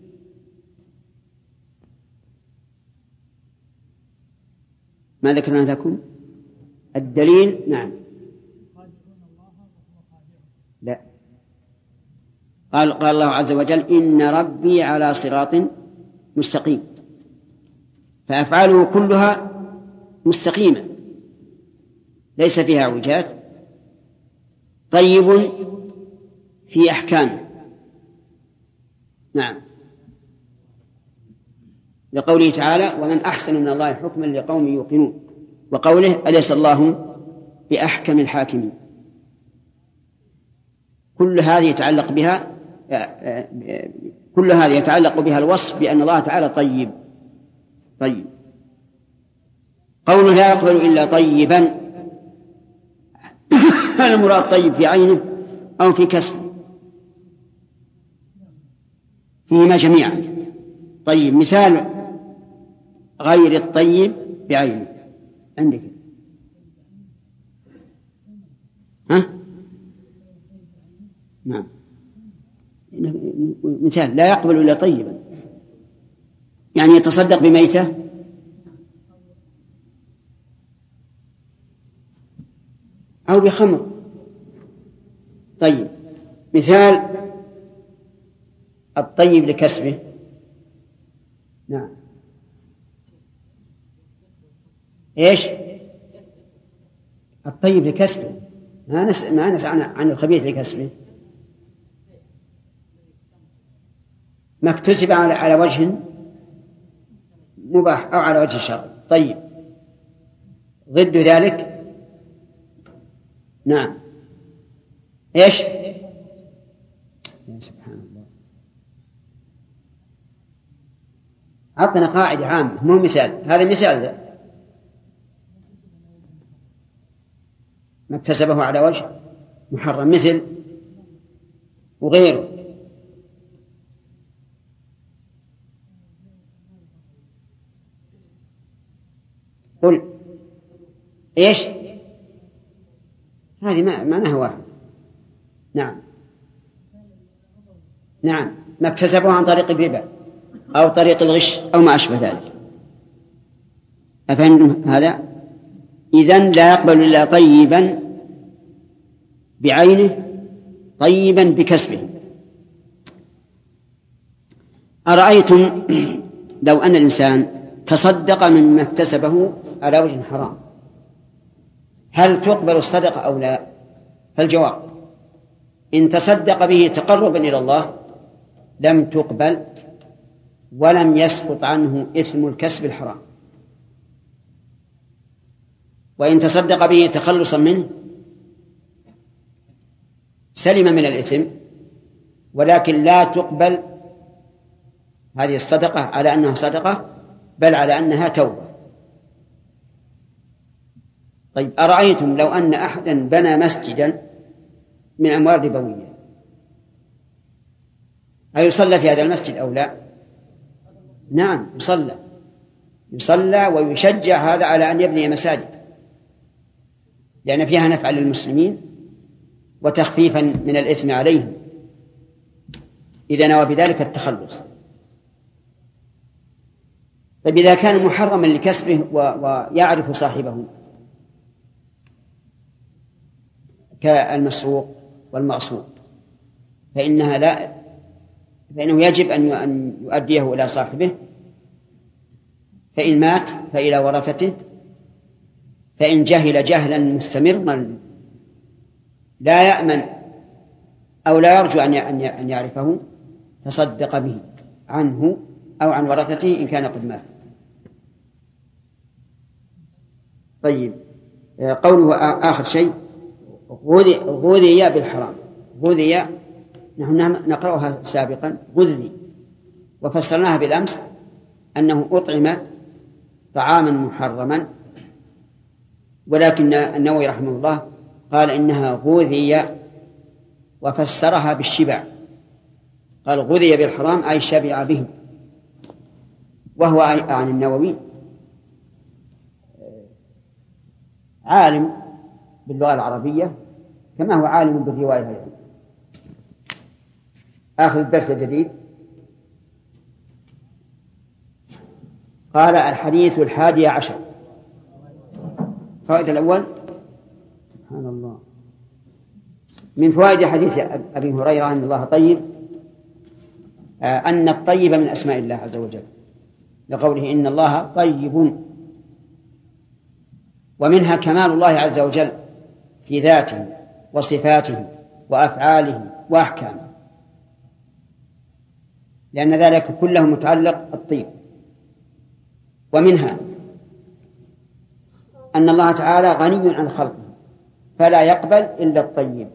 ما ذكرنا لكم؟ الدليل نعم. لا، قال الله عز وجل: إن ربي على صراط مستقيم، فأفعاله كلها مستقيمة ليس فيها اعوجاج. طيب في أحكامه. نعم، لقوله تعالى: ومن أحسن من الله حكما لقوم يوقنون، وقوله: أليس الله بأحكم الحاكمين. كل هذه يتعلق بها الوصف بأن الله تعالى طيب. قوله: لا يقبل إلا طيبا، هل المراد طيب في عينه أو في كسبه؟ فيهما جميعا. طيب، مثال غير الطيب بعينه عندك؟ نعم، مثال: لا يقبل إلا طيبا، يعني يتصدق بميتة أو بخمر. طيب، مثال الطيب لكسبه. نعم. إيش؟ الطيب لكسبه، ما نسأل عن الخبيث لكسبه. ما اكتسب على وجه مباح أو على وجه شرعي. طيب، ضد ذلك نعم إيش؟ يا سبحان الله، عطنا قاعدة عامة، مو مثال، هذا مثال ذا. ما اكتسبه على وجه محرم مثل وغيره. قل إيش؟ هذه معناها واحد. نعم نعم، ما اكتسبه عن طريق الربا أو طريق الغش أو ما أشبه ذلك. أفهم هذا؟ إذن لا يقبل إلا طيبا بعينه، طيبا بكسبه. أرأيتم لو أن الإنسان تصدق مما اكتسبه على وجه حرام، هل تقبل الصدقة أو لا؟ فالجواب إن تصدق به تقربا إلى الله لم تقبل، ولم يسقط عنه إثم الكسب الحرام. وإن تصدق به تخلصا منه سلم من الإثم، ولكن لا تقبل هذه الصدقة على أنها صدقة، بل على أنها توبة. طيب، أرأيتم لو أن أحدا بنى مسجدا من أموال ربوية، أيصلى في هذا المسجد أو لا؟ نعم، يصلى ويشجع هذا على أن يبني مساجد، لأن فيها نفع للمسلمين وتخفيفا من الإثم عليهم إذا نوى بذلك التخلص. طيب، إذا كان محرما لكسبه ويعرف صاحبه كالمسروق والمغصوب، فإنه يجب أن يؤديه إلى صاحبه، فإن مات فإلى ورثته، فإن جهل جهلا مستمرا لا يأمن أو لا يرجو أن يعرفه تصدق به عنه أو عن ورثته إن كان قد مات. طيب، قوله آخر شيء غذي بالحرام. غذي نحن نقرأها سابقا غذي، وفسرناها بالأمس أنه أطعم طعاما محرما، ولكن النووي رحمه الله قال إنها غذي وفسرها بالشبع، قال غذي بالحرام أي شبع به. وهو عن النووي عالم باللغة العربية كما هو عالم بالرواية أيضا. آخذ الدرس الجديد. قال الحديث 11. فائدة الأول، سبحان الله، من فوائد حديث أبي هريرة أن الله طيب، أن الطيب من أسماء الله عز وجل، لقوله إن الله طيب. ومنها كمال الله عز وجل في ذاته وصفاته وأفعاله وأحكامه، لأن ذلك كله متعلق الطيب. ومنها أن الله تعالى غني عن خلقه فلا يقبل إلا الطيب،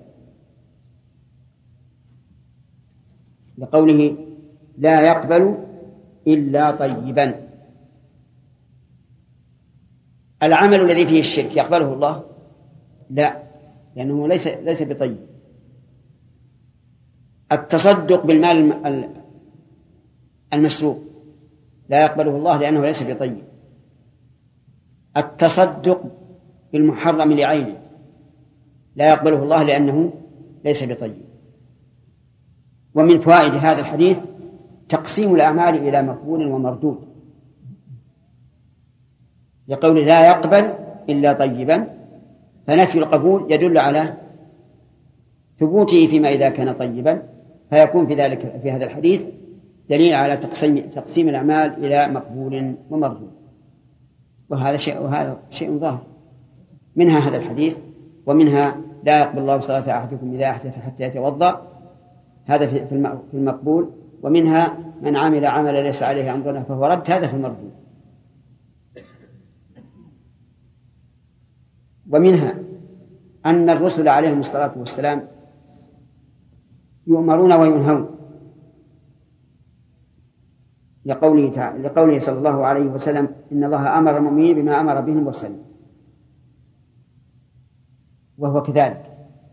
لقوله لا يقبل إلا طيبا. العمل الذي فيه الشرك يقبله الله؟ لا، لأنه ليس بطيب. التصدق بالمال المسروق لا يقبله الله لأنه ليس بطيب. التصدق بالمحرم لعينه لا يقبله الله لأنه ليس بطيب. ومن فوائد هذا الحديث تقسيم الأعمال إلى مقبول ومردود، لقول لا يقبل إلا طيبا، فنفي القبول يدل على ثبوته فيما إذا كان طيبا، فيكون في هذا الحديث دليل على تقسيم الأعمال إلى مقبول ومردود. وهذا شيء ظاهر. منها هذا الحديث، ومنها لا يقبل الله صلاة أحدكم إذا أحدث حتى يتوضأ، هذا في المقبول. ومنها من عمل عملا ليس عليه أمرنا فهو رد، هذا في المردود. ومنها أن الرسل عليهم الصلاة والسلام يؤمرون وينهون، لقوله صلى الله عليه وسلم إن الله أمر المؤمنين بما أمر به المرسلين، وهو كذلك.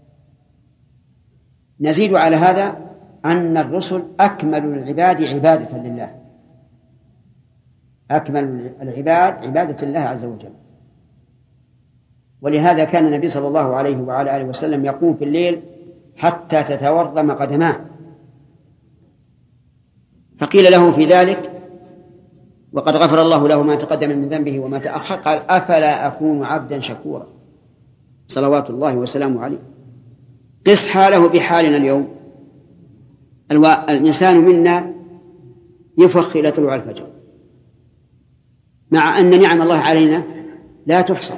نزيد على هذا أن الرسل أكمل العباد عبادة لله، أكمل العباد عبادة الله عز وجل. ولهذا كان النبي صلى الله عليه وعلى آله وسلم يقوم في الليل حتى تتورم قدماه، فقيل له في ذلك وقد غفر الله له ما تقدم من ذنبه وما تأخر، قال أفلا أكون عبدا شكورا صلوات الله وسلامه عليه. قس حاله بحالنا اليوم، الإنسان منا يفخ إلى طلوع الفجر، مع أن نعم الله علينا لا تحصى.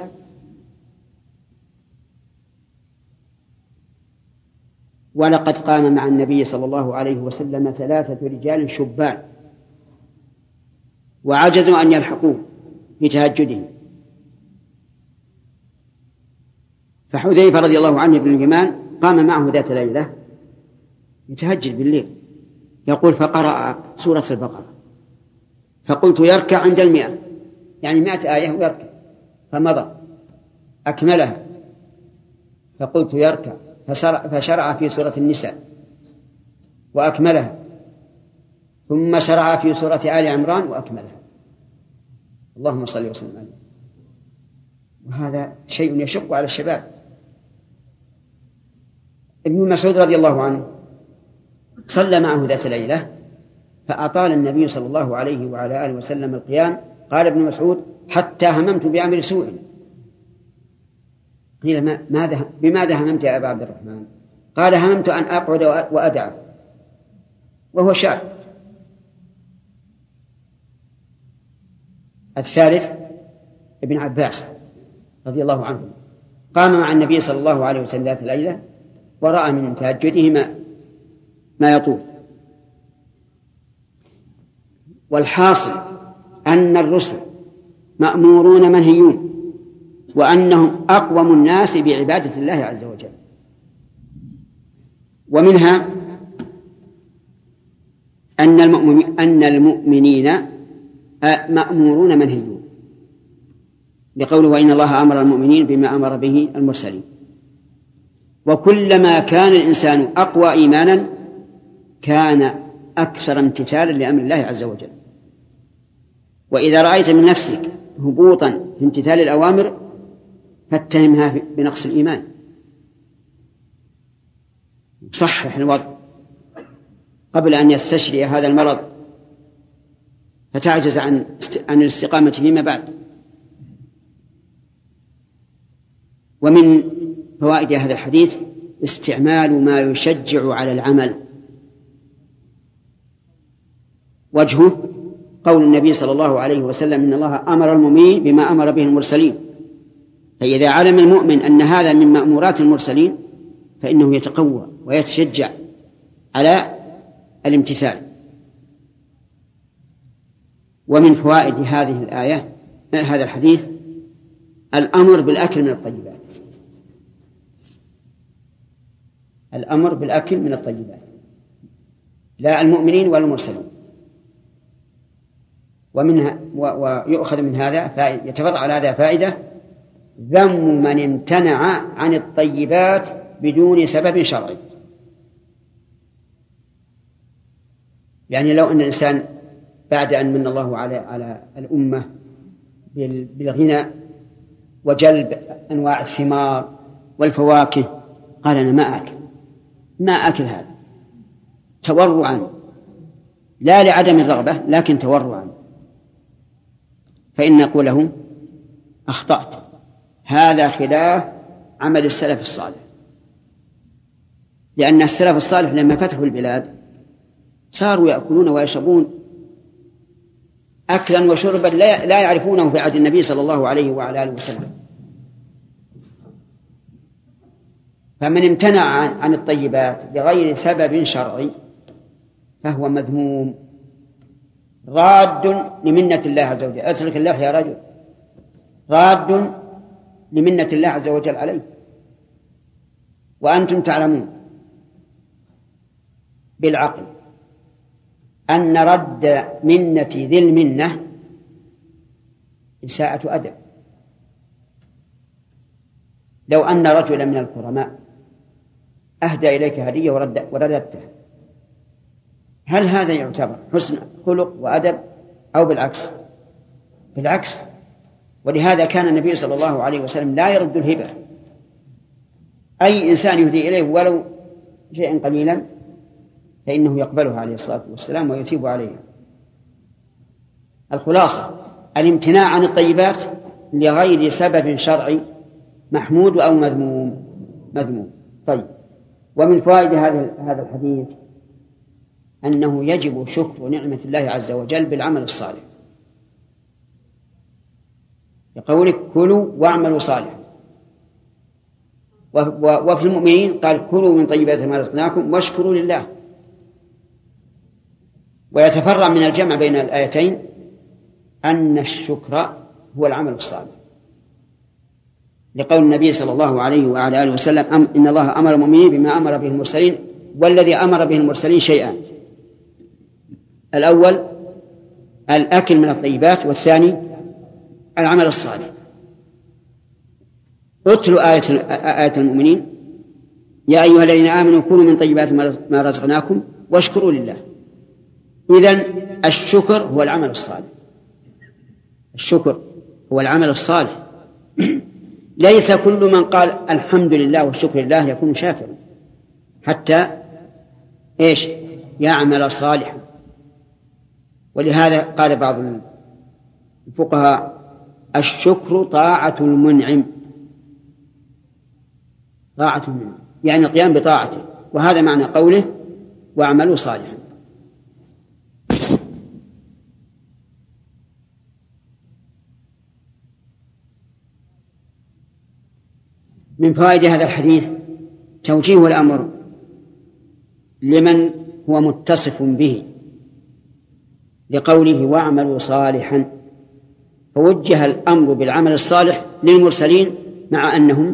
ولقد قام مع النبي صلى الله عليه وسلم 3 رجال شبان وعجزوا أن يلحقوه في تهجده، فحذيفة رضي الله عنه بن اليمان قام معه ذات ليلة يتهجد بالليل، يقول فقرأ سورة البقرة، فقلت يركع عند 100، يعني 100 آية ويركع، فمضى أكملها، فقلت يركع، فشرع في سورة النساء وأكملها، ثم شرع في سورة آل عمران وأكملها. اللهم صل وسلم عليه. وهذا شيء يشق على الشباب. ابن مسعود رضي الله عنه صلى معه ذات ليلة فأطال النبي صلى الله عليه وعلى آله وسلم القيام، قال ابن مسعود حتى هممت بأمر سوء. قيل بماذا هممت يا أبا عبد الرحمن؟ قال هممت أن أقعد وأدع، وهو شاب. الثالث ابن عباس رضي الله عنه قام مع النبي صلى الله عليه وسلم ذات ليلة ورأى من تهجده ما يطول. والحاصل أن الرسل مأمورون منهيون، وأنهم أقوم الناس بعبادة الله عز وجل. ومنها أن المؤمنين مأمورون منهيون، لقوله وإن الله أمر المؤمنين بما أمر به المرسلين. وكلما كان الإنسان أقوى إيمانا كان أكثر امتثالا لأمر الله عز وجل. وإذا رأيت من نفسك هبوطا في امتثال الأوامر فاتهمها بنقص الإيمان، صحح الوضع قبل أن يستشري هذا المرض فتعجز عن الاستقامة فيما بعد. ومن فوائد هذا الحديث استعمال ما يشجع على العمل. وجهه قول النبي صلى الله عليه وسلم إن الله أمر المؤمنين بما أمر به المرسلين، فإذا علم المؤمن أن هذا من مأمورات المرسلين فإنه يتقوى ويتشجع على الامتثال. ومن فوائد هذه الآية هذا الحديث الأمر بالأكل من الطيبات، الأمر بالأكل من الطيبات، لا المؤمنين ولا المرسلين. ويؤخذ من هذا يتفرع على هذا فائدة ذم من امتنع عن الطيبات بدون سبب شرعي. يعني لو أن الإنسان بعد أن من الله على الأمة بالغنى وجلب أنواع الثمار والفواكه قال أنا ما أكل هذا تورعا، لا لعدم الرغبة لكن تورعا، فإن نقول له أخطأت، هذا خلاف عمل السلف الصالح. لأن السلف الصالح لما فتحوا البلاد صاروا يأكلون ويشربون أكلا وشربا لا يعرفونه في عهد النبي صلى الله عليه وعلى آله وسلم. فمن امتنع عن الطيبات بغير سبب شرعي فهو مذموم راد لمنة الله عز وجل. أترك اللحية يا رجل، راد لمنة الله عز وجل عليه. وأنتم تعلمون بالعقل أن رد منة ذي المنة إساءة أدب. لو أن رجلا من الكرماء أهدى إليك هدية ورددتها، هل هذا يعتبر حسن خلق وأدب أو بالعكس؟ بالعكس. ولهذا كان النبي صلى الله عليه وسلم لا يرد الهبة. أي إنسان يهدي إليه ولو شيئا قليلا فإنه يقبلها عليه الصلاة والسلام ويثيب عليها. الخلاصة الامتناع عن الطيبات لغير سبب شرعي محمود أو مذموم. طيب، ومن فوائد هذا الحديث أنه يجب شكر نعمة الله عز وجل بالعمل الصالح، لقولك كلوا واعملوا صالحا. وفي المؤمنين قال كلوا من طيبات ما رزقناكم واشكروا لله. ويتفرع من الجمع بين الآيتين أن الشكر هو العمل الصالح، لقول النبي صلى الله عليه وعلى آله وسلم إن الله أمر المؤمنين بما أمر به المرسلين، والذي أمر به المرسلين شيئان: الأول الأكل من الطيبات، والثاني العمل الصالح. اتلوا آية المؤمنين: يا أيها الذين آمنوا كلوا من طيبات ما رزقناكم واشكروا لله. إذن الشكر هو العمل الصالح، الشكر هو العمل الصالح. ليس كل من قال الحمد لله والشكر لله يكون شاكرا حتى يعمل صالحا. ولهذا قال بعض الفقهاء: الشكر طاعة المنعم، طاعة المنعم يعني القيام بطاعته، وهذا معنى قوله واعملوا صالحا. من فوائد هذا الحديث توجيه الأمر لمن هو متصف به، لقوله واعملوا صالحا، فوجه الأمر بالعمل الصالح للمرسلين مع أنهم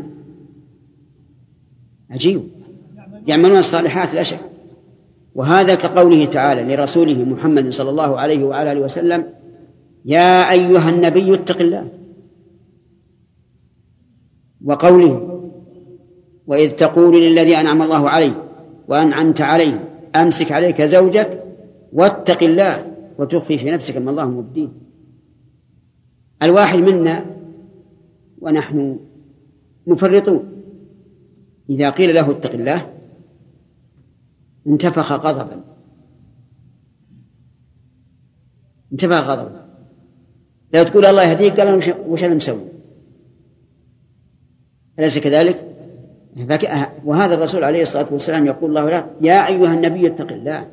عجيب يعملون الصالحات لا شك. وهذا كقوله تعالى لرسوله محمد صلى الله عليه وعلى آله وسلم: يا أيها النبي اتق الله. وقوله: وإذ تقول للذي أنعم الله عليه وأنعمت عليه أمسك عليك زوجك واتق الله وتخفي في نفسك ما الله مبديه. الواحد منا ونحن مفرطون إذا قيل له اتق الله انتفخ غضبا، لو تقول الله يهديك قال وش أنا مسوي؟ أليس كذلك؟ وهذا الرسول عليه الصلاة والسلام يقول الله له: يا أيها النبي اتق الله.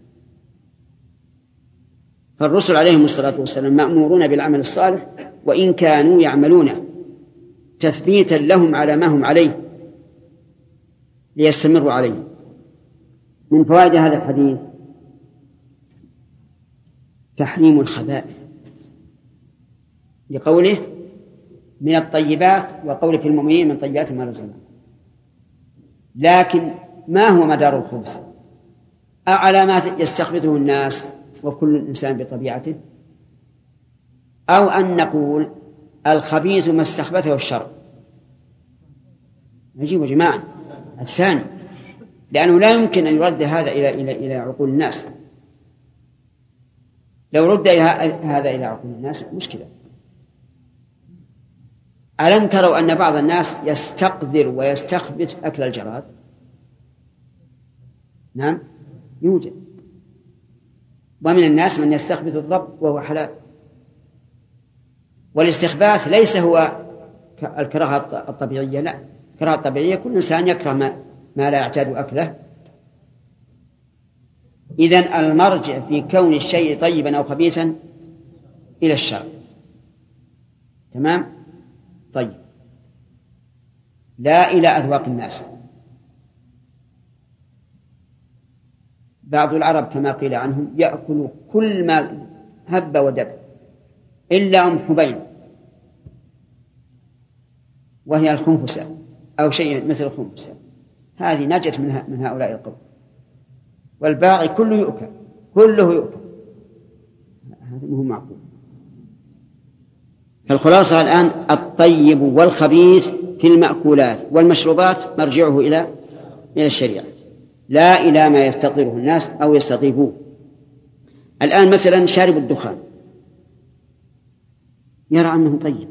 فالرسل عليهم الصلاة والسلام مأمورون بالعمل الصالح وإن كانوا يعملونه تثبيتا لهم على ما هم عليه ليستمروا عليه. من فوائد هذا الحديث تحريم الخبائث، لقوله من الطيبات، وقوله في المؤمنين من طيبات ما رزقناهم. لكن ما هو مدار الخبث؟ أعلى ما يستخبثه الناس وكل إنسان بطبيعته، أو أن نقول الخبيث ما استخبثه الشرع؟ نجيب جماعة الثاني، لأنه لا يمكن أن يرد هذا إلى عقول الناس. لو رد هذا إلى عقول الناس مشكلة. ألم تروا أن بعض الناس يستقذر ويستخبث أكل الجراد؟ نعم يوجد. ومن الناس من يستخبث الضب وهو حلال. والاستخباث ليس هو الكراهة الطبيعية، لا، الكراهة الطبيعية كل إنسان يكره ما لا يعتاد أكله. إذن المرجع في كون الشيء طيبا أو خبيثا إلى الشرع. تمام؟ طيب، لا إلى أذواق الناس. بعض العرب كما قيل عنهم يأكل كل ما هب ودب إلا أم حبين، وهي الخنفسة أو شيء مثل الخنفسة، هذه نجت من هؤلاء القوم، والباقي كله يؤكل، كله يؤكل، هذا مو معقول. فالخلاصة الآن الطيب والخبيث في المأكولات والمشروبات مرجعه إلى الشريعة، لا إلى ما يستطيره الناس أو يستطيبوه. الآن مثلا شارب الدخان يرى أنه طيب،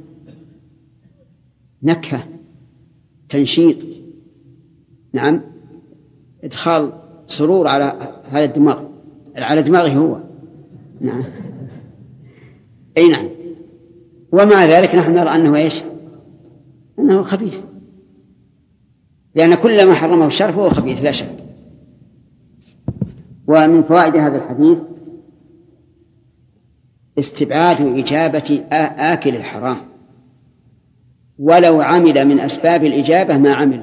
نكهة، تنشيط، نعم، إدخال سرور على هذا الدماغ، على دماغه هو، نعم، أي نعم. ومع ذلك نحن نرى أنه إيش؟ أنه خبيث، لأن كل ما حرمه الشرع فهو خبيث لا شك. ومن فوائد هذا الحديث استبعاد إجابة آكل الحرام ولو عمل من أسباب الإجابة ما عمل،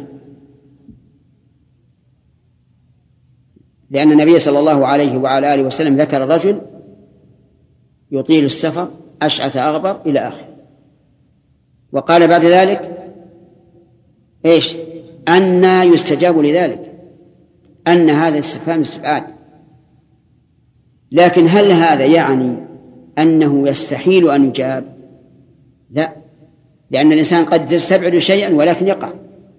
لأن النبي صلى الله عليه وعلى آله وسلم ذكر الرجل يطيل السفر أشعث أغبر إلى آخره، وقال بعد ذلك إيش؟ أن يستجاب لذلك، أن هذا استفهام استبعاد. لكن هل هذا يعني أنه يستحيل أن يجاب؟ لا، لأن الإنسان قد يستبعد شيئا ولكن يقع،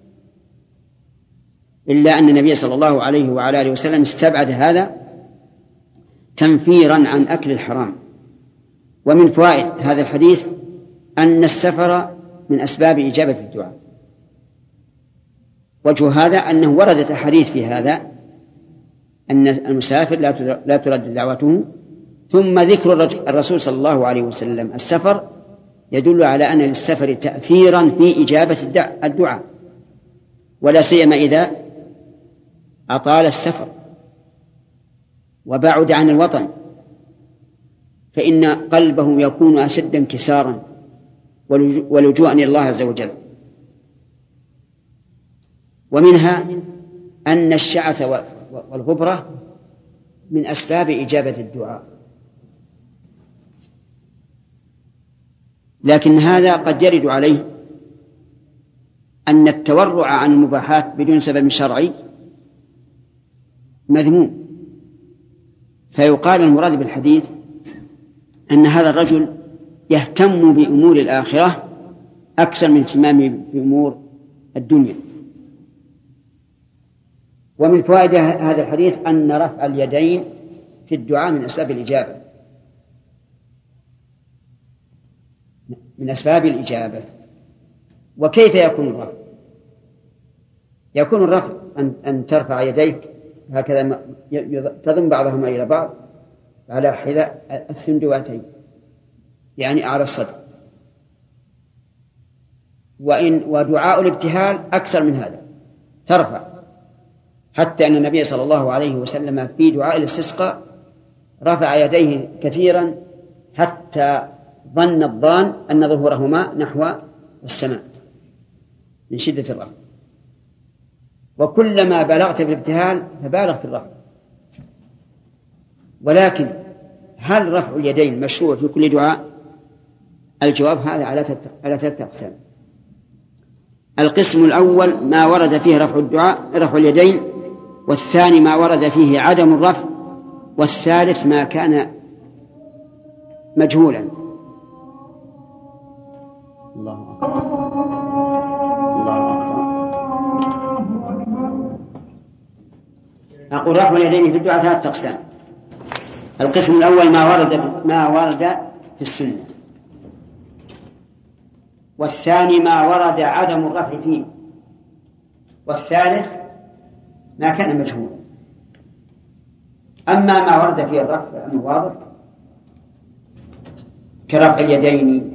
إلا أن النبي صلى الله عليه وعلى آله وسلم استبعد هذا تنفيرا عن أكل الحرام. ومن فوائد هذا الحديث أن السفر من أسباب إجابة الدعاء. وجه هذا أنه وردت أحاديث في هذا، أن المسافر لا ترد دعوته، ثم ذكر الرسول صلى الله عليه وسلم السفر يدل على أن للسفر تأثيرا في إجابة الدعاء، ولا سيما إذا أطال السفر وبعد عن الوطن، فإن قلبه يكون أشد انكسارا ولجوءا إلى الله عز وجل. ومنها أن الشعث والغبرة من أسباب إجابة الدعاء، لكن هذا قد يرد عليه أن التورع عن المباحات بدون سبب شرعي مذموم، فيقال المراد بالحديث أن هذا الرجل يهتم بأمور الآخرة أكثر من اهتمامه بأمور الدنيا. ومن فوائد هذا الحديث أن رفع اليدين في الدعاء من أسباب الإجابة، من أسباب الإجابة. وكيف يكون الرفع؟ يكون الرفع أن ترفع يديك هكذا، تضم بعضهما إلى بعض على حذاء الثندواتين، يعني أعلى الصدر. ودعاء الابتهال أكثر من هذا، ترفع، حتى أن النبي صلى الله عليه وسلم في دعاء الاستسقاء رفع يديه كثيرا حتى ظن الظان أن ظهورهما نحو السماء من شدة الرفع. وكلما بلغت في الابتهال فبالغ في الرفع. ولكن هل رفع اليدين مشروع في كل دعاء؟ الجواب هذا على ثلاثة أقسام. القسم الأول ما ورد فيه رفع اليدين، والثاني ما ورد فيه عدم الرفع، والثالث ما كان مجهولا. الله أكبر، الله أكبر. أقول رفع اليدين في الدعاء ثلاثة أقسام. القسم الأول ما ورد في السنة، والثاني ما ورد عدم الرفع فيه، والثالث ما كان مجهولا. أما ما ورد فيه الرفع فأنه واضح، كرفع اليدين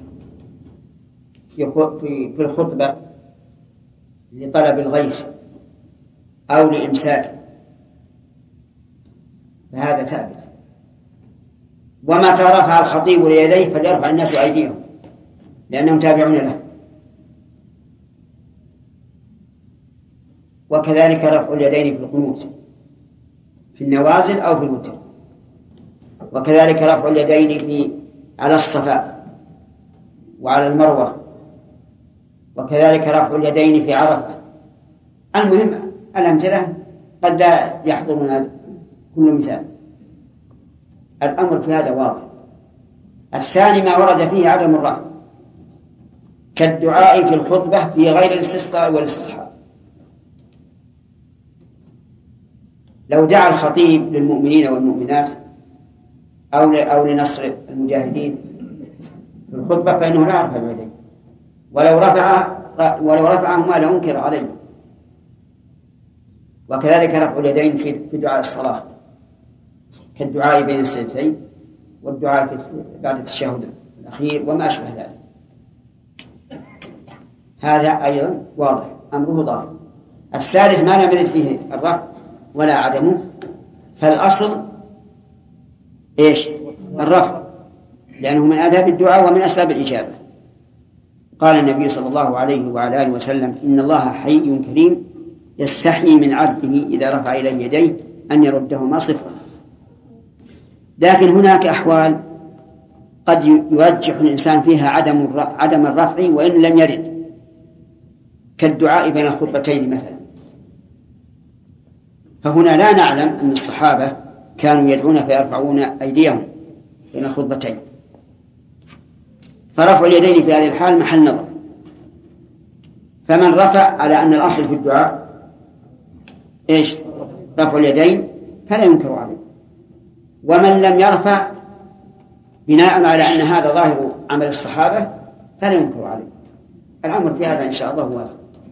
في الخطبة لطلب الغيث أو لإمساك، فهذا ثابت. ومتى رفع الخطيب ليديه فليرفع الناس أيديهم لأنهم تابعون له. وكذلك رفع اليدين في القنوت في النوازل أو في الوتر، وكذلك رفع اليدين على الصفا وعلى المروة، وكذلك رفع اليدين في عرفة. المهم الأمثلة قد لا يحضرنا كل مثال. الأمر في هذا واضح. الثاني ما ورد فيه عدم الرفع كالدعاء في الخطبة في غير الاستسقاء والاستصحاب. لو دعا الخطيب للمؤمنين والمؤمنات أو لنصر المجاهدين في الخطبة فإنه لا يرفع يديه، ولو رفعهما لأنكر عليه. وكذلك رفع اليدين في دعاء الصلاة كالدعاء بين السجدتين والدعاء بعد التشهد الأخير وما أشبه ذلك. هذا أيضا واضح أمره ظاهر. الثالث ما لم يرد فيه الرفع ولا عدمه فالأصل إيش؟ الرفع، لأنه من آداب الدعاء ومن أسباب الإجابة. قال النبي صلى الله عليه وعلى آله وسلم: إن الله حي كريم يستحيي من عبده إذا رفع إليه يديه أن يردهما صفرا. لكن هناك أحوال قد يرجح الإنسان فيها عدم الرفع وإن لم يرد، كالدعاء بين الخطبتين مثلا، فهنا لا نعلم أن الصحابة كانوا يدعون فيرفعون أيديهم بين الخطبتين، فرفع اليدين في هذه الحال محل نظر. فمن رفع على أن الأصل في الدعاء إيش؟ رفع اليدين فلا ينكر عليه، ومن لم يرفع بناء على أن هذا ظاهر عمل الصحابة فلا ينكر عليه. الأمر في هذا إن شاء الله واسع.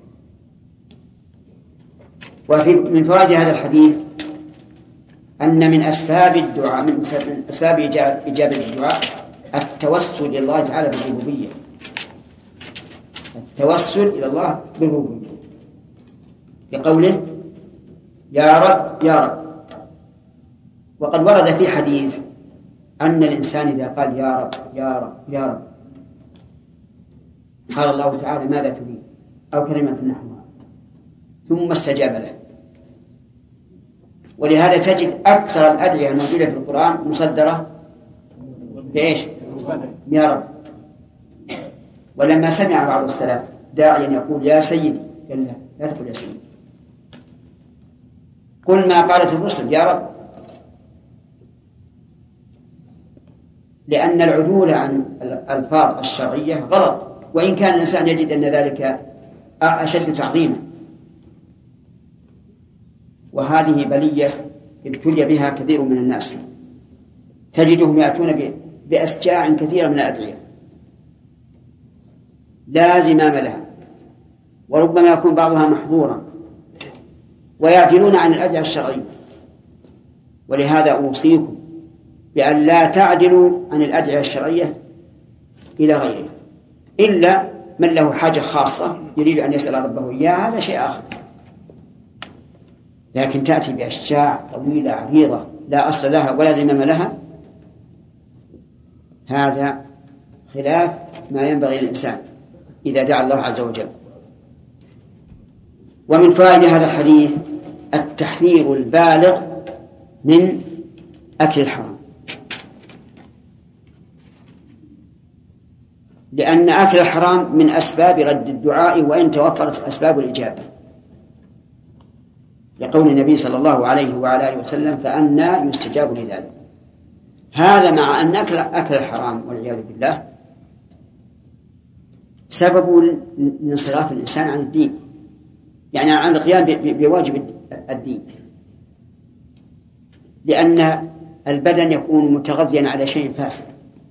من فوائد هذا الحديث أن من أسباب الدعاء من أسباب إجابة الدعاء التوسل إلى الله تعالى بالربوبية، التوسل إلى الله بالربوبية، لقوله: يا رب يا رب. وقد ورد في حديث أن الإنسان إذا قال يا رب يا رب يا رب قال الله تعالى: ماذا تريد؟ أو كلمة نحوها، ثم استجاب له. ولهذا تجد أكثر الأدعية الموجودة في القرآن مصدرة بإيش؟ يا رب. ولما سمع بعض السلف داعيا يقول يا سيدي، قال لا تقول يا سيدي، قل ما قالت الرسل يا رب، لأن العدول عن الألفاظ الشرعية غلط، وإن كان الإنسان يجد أن ذلك أشد تعظيما. وهذه بلية ابتلي بها كثير من الناس، تجدهم يأتون بأشجاع كثيرة من الأدعية لا زمام لها، وربما يكون بعضها محظورا، ويعدلون عن الأدعية الشرعية. ولهذا أوصيكم بأن لا تعدلوا عن الأدعية الشرعية إلى غيرها، إلا من له حاجة خاصة يريد أن يسأل ربه إياها، هذا شيء آخر. لكن تأتي بأشجاع طويلة عريضة لا أصل لها ولا زمام لها، هذا خلاف ما ينبغي للإنسان إذا دعا الله عز وجل. ومن فائدة هذا الحديث التحذير البالغ من أكل الحرام، لأن أكل الحرام من أسباب رد الدعاء وإن توفرت أسباب الإجابة، لقول النبي صلى الله عليه وعلى آله وسلم: فأنى يستجاب لذلك. هذا مع أن أكل الحرام والعياذ بالله سبب لانصراف الإنسان عن الدين، يعني عن القيام بواجب الدين، لأن البدن يكون متغذيا على شيء فاسد،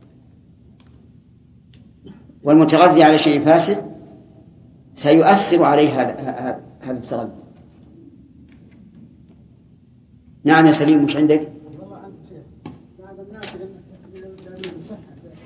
والمتغذي على شيء فاسد سيؤثر عليه هذا التغذي. نعم يا سليم، مش عندك؟ والله عنك شيء. بعض الناس لما يصح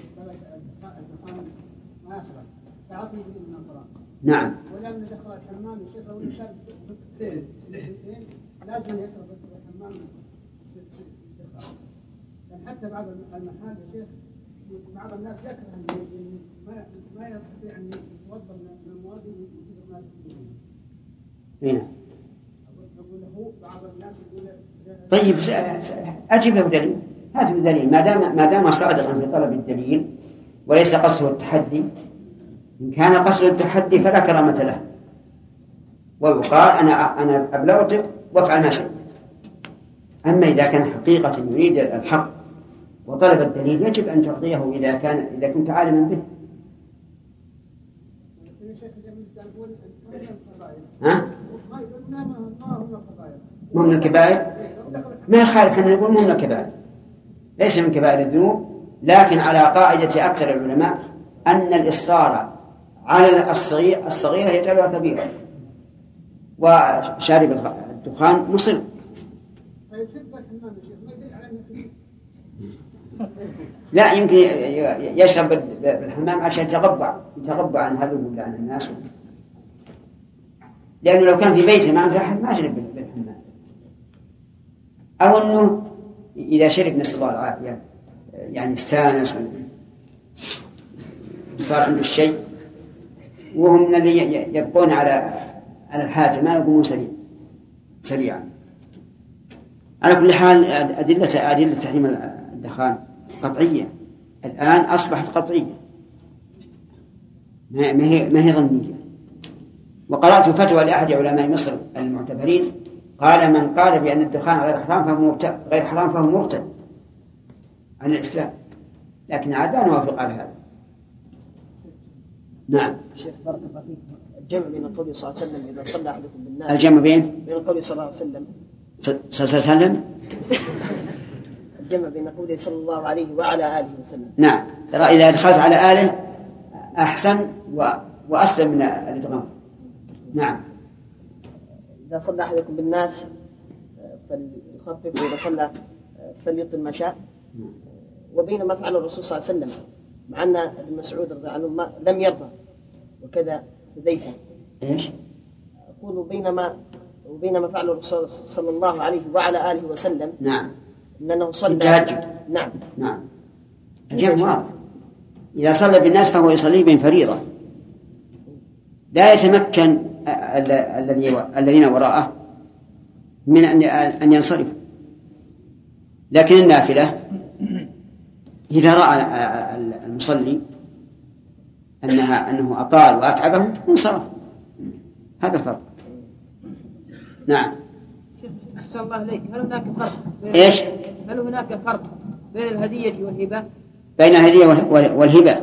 ما يصلح تعطي من القرآن. نعم. ولما دخل الحمام الشيخ أو يشرب لازم يشرب الحمام. حتى بعض المحال يا شيخ بعض الناس يكره أن ما يستطيع أن يتوضأ من المواد ويجيب مال هنا. يقول له بعض الناس يقول طيب أجيب له دليل، هات له دليل. ما دام صادقا في طلب الدليل وليس قصده التحدي. إن كان قصده التحدي فلا كرامة له، ويقال أنا أبلغتك وافعل ما شئت. أما إذا كان حقيقة يريد الحق وطلب الدليل يجب أن تعطيه إذا كنت عالما به. ها؟ ما من الكبائر، ما يخالف أن نقول ما من الكبائر، ليس من كبائر الذنوب، لكن على قاعدة أكثر العلماء أن الإصرار على الصغيرة يجعلها كبيرة، وشارب الدخان مصر. لا يمكن يشرب بالحمام عشان يتغبى عن هذا ولا عن الناس، لأنه لو كان في بيته ما في أحد ما شرب بالحمام. أو أنه إذا شرب نسأل الله العافية يعني استانس وصار عنده الشيء، وهم الذي يبقون على الحاجة ما يقومون سريعا. على كل حال أدلة تحريم الدخان قطعية، الآن أصبحت قطعية ما هي ظنية. وقرأت فتوى لأحد علماء مصر المعتبرين قال من قال بأن الدخان غير حرام فهو مرتد عن الإسلام، لكن عاد لا نوافق على هذا. نعم. شيخ بارك الله فيك، الجمع بين قوله صلى الله عليه وسلم إذا صلى أحدكم بالناس، الجمع بين قوله صلى الله عليه وسلم الجمع بين قوله صلى الله عليه وعلى آله وسلم. نعم، ترى إذا دخلت على آله أحسن وأسلم من الإدغام. نعم. إذا صلى أحدكم بالناس فليخفف، وإذا صلى فليطل ما شاء. وبينما فعل الرسول صلى الله عليه وسلم، مع أن ابن مسعود رضي الله عنه لم يرضى، وكذا حذيفة. إيش؟ أقول وبينما فعل الرسول صلى الله عليه وعلى آله وسلم. نعم. لأنه صلى التهجد. نعم. الجمع واضح. إذا صلى بالناس فهو يصلي بين فريضة، لا يتمكن الذين وراءه من أن ينصرفوا. لكن النافلة إذا رأى المصلي أنه أطال وأتعبه انصرف، هذا الفرق. نعم. أحسن الله إليك، هل هناك فرق إيش؟ هل هناك فرق بين الهدية والهبة؟ بين الهدية والهبة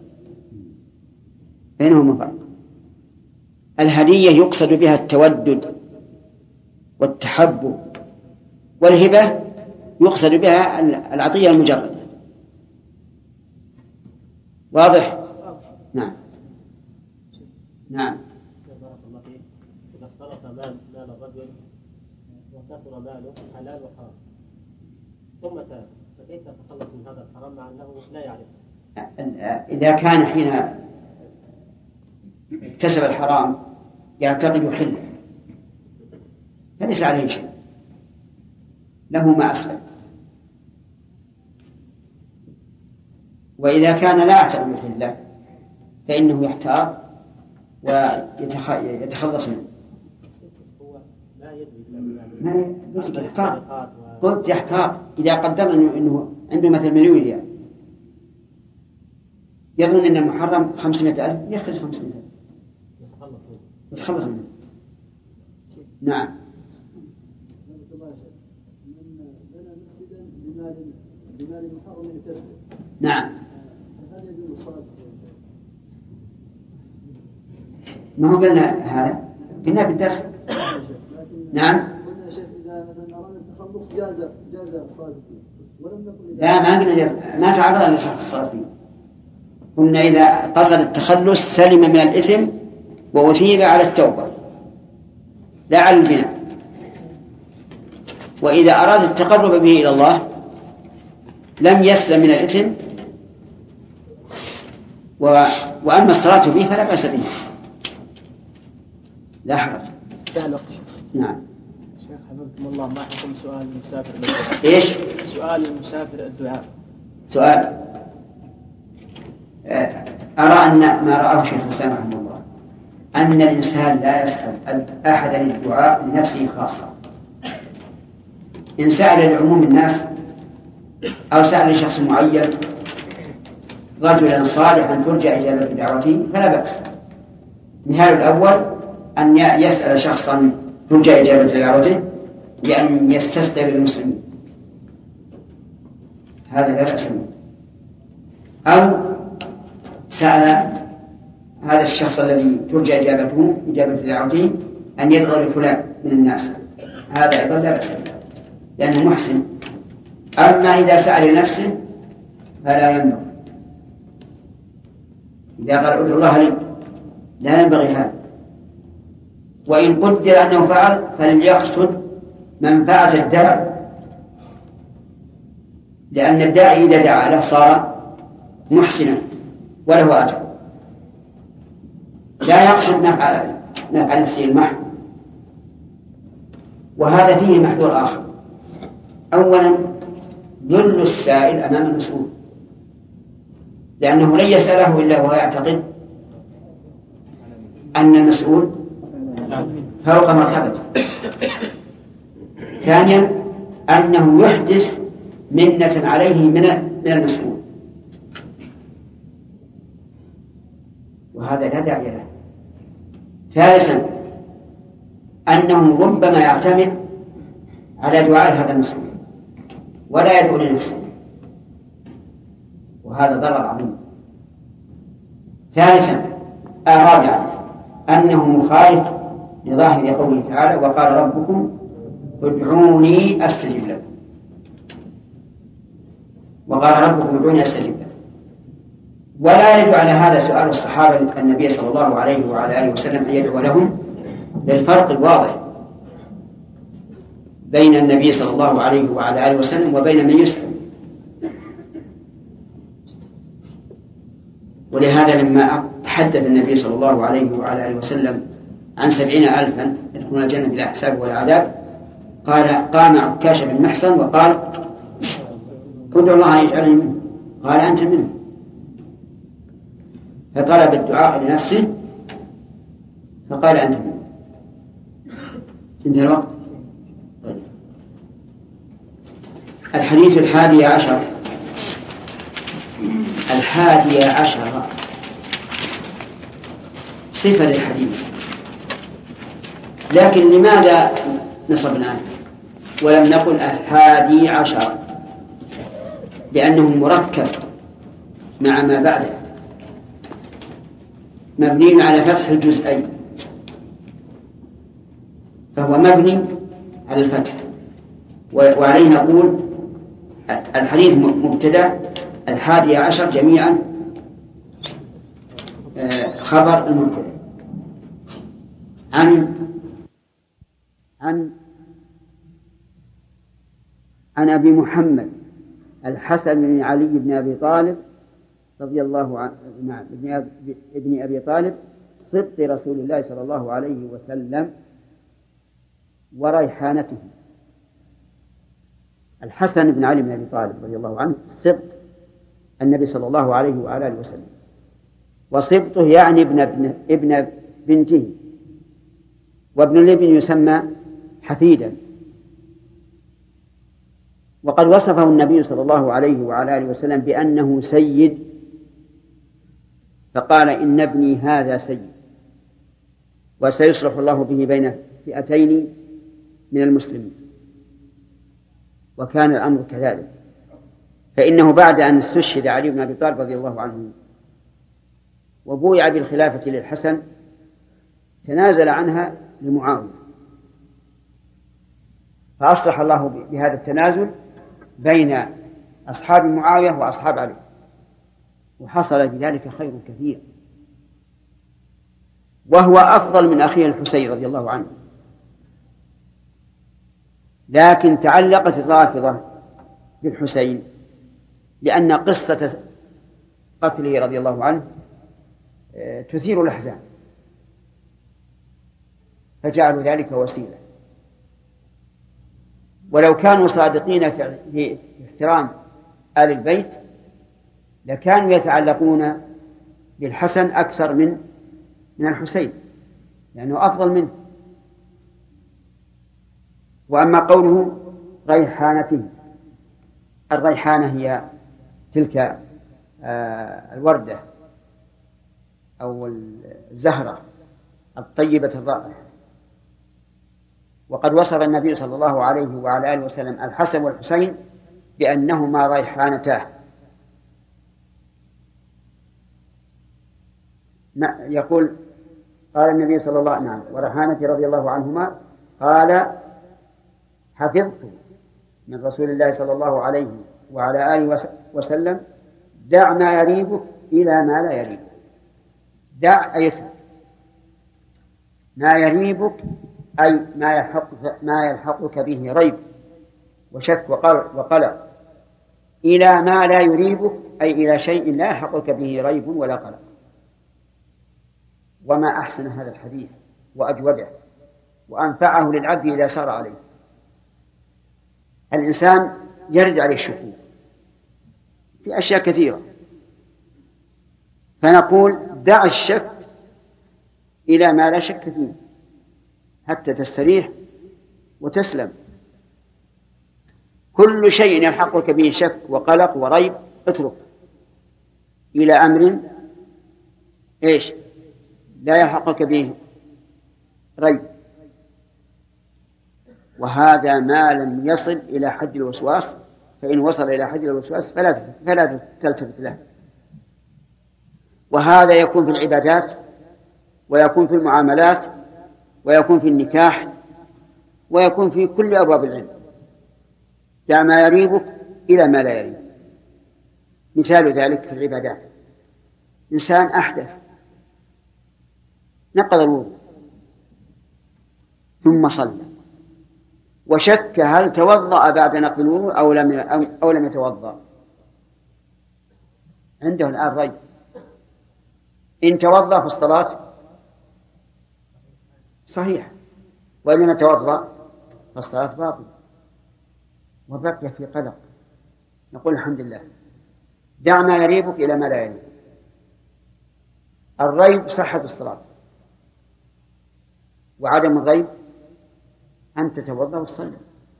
بينهما فرق. الهدية يقصد بها التودد والتحب، والهبة يقصد بها العطية المجردة. واضح؟ نعم. بارك الله فيك. إذا اختلط مال الرجل وكثر ماله حلال وحرام ثم تاب، فكيف يتخلص من هذا الحرام مع أنه لا يعرفه؟ إذا كان حين اكتسب الحرام يعتقد حله فليس عليه شيء، له ما أسلم. وإذا كان لا يعتقد حله فإنه يحتاط ويتخلص منه. هو لا يدري قلت يحتاط. إذا قدر أنه عنده مثل 1,000,000 ريال، يظن أن المحرم 500,000، يخرج 500,000 يتخلص منه. نعم. بمال محرم كسبه. نعم. هل يجوز الصلاة؟ ما هو قلنا هذا، قلنا بالدرس. نعم. قلنا يا شيخ إذا مثلا أراد التخلص جاز الصلاة فيه، ولم نقل لا ما قلنا جاز، ما تعرض لصحة الصلاة فيه. قلنا إذا قصد التخلص سلم من الإثم وأثيب على التوبة لا على البناء. وإذا أراد التقرب به إلى الله لم يسلم من الإثم، وأما الصلاة به فلا بأس به، لا حرج. انتهى الوقت. نعم. شيخ حفظكم الله، ما حكم سؤال المسافر الدعاء؟ إيش؟ سؤال المسافر الدعاء. سؤال. أرى أن ما رأاه شيخ الإسلام رحمه الله أن الإنسان لا يسأل أحدا الدعاء لنفسه خاصة. إن سأل لعموم الناس أو سأل لشخص معين رجلا صالحا ترجى إجابة دعوته فلا بأس. مثال الأول أن يسأل شخصا ترجى إجابة دعوته لأن يستسقي للمسلمين، هذا لا بأس به. أو سأل هذا الشخص الذي ترجى إجابة دعوته أن يدعو لفلان من الناس، هذا أيضا لا بأس به لأنه محسن. أما إذا سأل لنفسه فلا ينبغي. إذا قال ادعو الله لي لا ينبغي هذا. وإن قدر أنه فعل فلم يقصد منفعة الداعي، لأن الداعي إذا دعا له صار محسنا وله أجر، لا يقصد نفع نفسه المحض. وهذا فيه محذور آخر. أولا ذل السائل أمام المسؤول، لأنه لن يسأله إلا وهو يعتقد أن المسؤول فوق مرتبته. ثانيا أنه يحدث منة عليه من المسؤول، وهذا لا داعي له. ثالثا أنه ربما يعتمد على دعاء هذا المسؤول ولا يدعو لنفسه، وهذا ضرر عظيم. رابعا أنه مخالف لظاهر قوله تعالى وقال ربكم ادعوني أستجب لكم، وقال ربكم ادعوني أستجب لكم. ولا يدل على هذا سؤال الصحابة النبي صلى الله عليه وعلى آله وسلم أن يدعو لهم، للفرق الواضح بين النبي صلى الله عليه وعلى آله وسلم وبين من يسأل. ولهذا لما تحدث النبي صلى الله عليه وعلى آله وسلم عن 70,000 يدخلون الجنة بلا حساب ولا عذاب، قام عكاش بن محصن وقال ادعو الله يجعلني منه، قال أنت منه، فطلب الدعاء لنفسه فقال أنت منه. انتهى الوقت. الحديث 11 صفة للحديث، لكن لماذا نصبناه ولم نقل 11؟ لأنه مركب مع ما بعده، مبني على فتح الجزئين، فهو مبني على الفتح، وعليه نقول الحديث مبتدأ، 11 جميعا خبر المبتدأ. عن أبي محمد الحسن بن علي بن أبي طالب رضي الله عنه، ابن أبي طالب صدق رسول الله صلى الله عليه وسلم وريحانته. الحسن بن علي بن أبي طالب رضي الله عنه صدق النبي صلى الله عليه وعلى آله وسلم، وصدقه يعني ابن بنته، وابن الابن يسمى حفيدا. وقد وصفه النبي صلى الله عليه وعلى آله وسلم بأنه سيد، فقال إن ابني هذا سيد وسيصلح الله به بين فئتين من المسلمين. وكان الأمر كذلك، فإنه بعد أن استشهد علي بن أبي طالب رضي الله عنه وبويع بالخلافة للحسن تنازل عنها لمعاوية، فأصلح الله بهذا التنازل بين أصحاب معاوية وأصحاب علي، وحصل بذلك خير كثير، وهو أفضل من أخيه الحسين رضي الله عنه. لكن تعلقت الرافضة بالحسين لأن قصة قتله رضي الله عنه تثير الأحزان، فجعلوا ذلك وسيلة. ولو كانوا صادقين في احترام آل البيت لكانوا يتعلقون بالحسن أكثر من الحسين، لأنه أفضل منه. وأما قوله ريحانته، الريحانة هي تلك الوردة أو الزهرة الطيبة الرائحة. وقد وصف النبي صلى الله عليه وعلى آله وسلم الحسن والحسين بأنهما ريحانتاه. يقول قال النبي صلى الله عليه وسلم وريحانة رضي الله عنهما قال حفظت من رسول الله صلى الله عليه وعلى آله وسلم دع ما يريبك إلى ما لا يريبك. دع أي ما يريبك أي ما يلحقك به ريب وشك وقلق، إلى ما لا يريبك أي إلى شيء لا يلحقك به ريب ولا قلق. وما أحسن هذا الحديث وأجوده وأنفعه للعبد إذا سار عليه. الإنسان يرد عليه الشكوك في أشياء كثيرة، فنقول دع الشك إلى ما لا شك فيه حتى تستريح وتسلم. كل شيء يلحقك به شك وقلق وريب اترك إلى أمر لا يلحقك به ريب. وهذا ما لم يصل إلى حد الوسواس، فإن وصل إلى حد الوسواس فلا تلتفت له. وهذا يكون في العبادات ويكون في المعاملات ويكون في النكاح ويكون في كل أبواب العلم. دع ما يريبك إلى ما لا يريبك. مثال ذلك في العبادات، إنسان أحدث نقض الوضوء ثم صلى وشك هل توضأ بعد نقض الوضوء أو لم يتوضأ، عنده الآن ريب. إن توضأ في الصلاة صحيح، وإن لم يتوضأ فالصلاة باطلة وبقي في قلق. نقول الحمد لله، دع ما يريبك إلى ما لا يريبك. الريب صحة الصلاة، وعدم الريب أن تتوضأ وتصلي.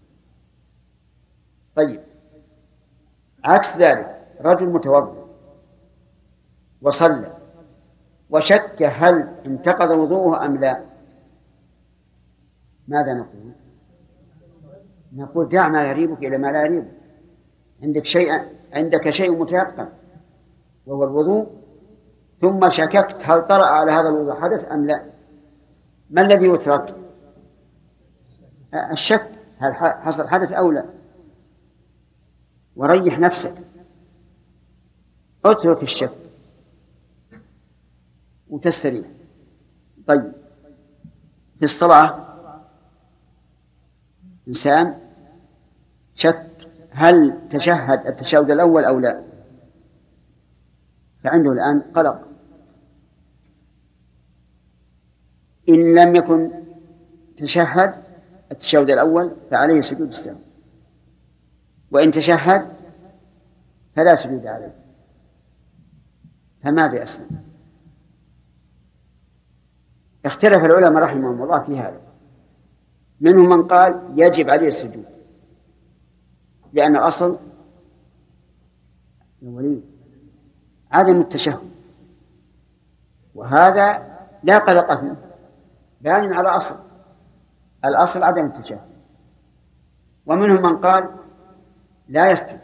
طيب، عكس ذلك رجل متوضأ وصلى وشك هل انتقض وضوءه أم لا، ماذا نقول؟ نقول دع ما يريبك إلى ما لا يريبك. عندك شيء متيقن وهو الوضوء، ثم شككت هل طرأ على هذا الوضوء حدث أم لا. ما الذي يترك؟ الشك هل حصل حدث أو لا. وريح نفسك، اترك الشك وتستريح. طيب، في الصلاة إنسان شك هل تشهد التشهد الأول أو لا، فعنده الآن قلق. إن لم يكن تشهد التشهد الأول فعليه سجود السهو، وإن تشهد فلا سجود عليه. فماذا أسلم؟ اختلف العلماء رحمهم الله في هذا. منهم من قال يجب عليه السجود لأن الأصل الولي عدم التشهد، وهذا لا قلق فيه، بان على الأصل عدم التشهد. ومنهم من قال لا يسجد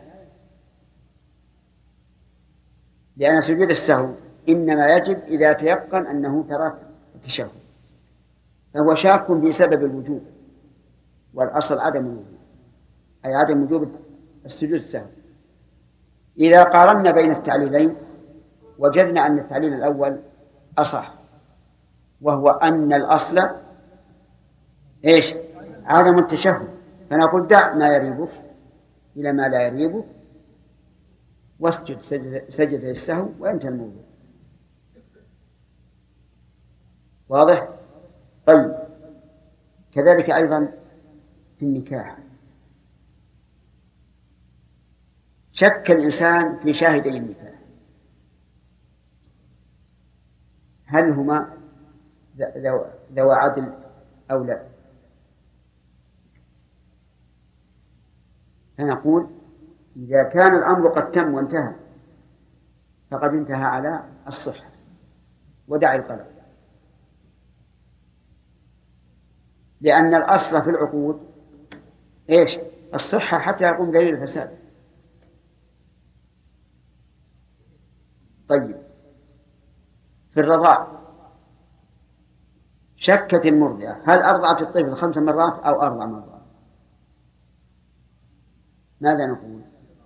لأن سجود السهو إنما يجب إذا تيقن أنه ترك التشهد، فهو شاك بسبب الوجوب، والأصل عدم الوجوب، أي عدم وجوب السجود السهو. إذا قارنا بين التعليلين وجدنا أن التعليل الأول أصح، وهو أن الأصل عدم التشهد، فنقول دع ما يريبك إلى ما لا يريبك واسجد سجدة السهو وانتهى الموضوع. واضح؟ طيب، كذلك أيضا في النكاح شك الإنسان في شاهدي النكاح هل هما ذوى عدل أو لا؟ فنقول إذا كان الأمر قد تم وانتهى فقد انتهى على الصحة ودع القلق، لأن الأصل في العقود إيش؟ الصحة حتى يقوم دليل الفساد. طيب في الرضاع شكت المرضعة هل أرضعت الطفل 5 مرات أو 4 مرات؟ ماذا نقول؟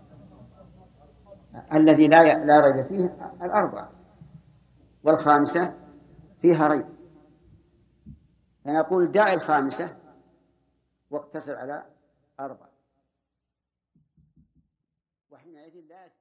الذي لا ريب فيه 4 والخامسة فيها ريب، فنقول دع 5 واقتصر على 4 وحينئذ لا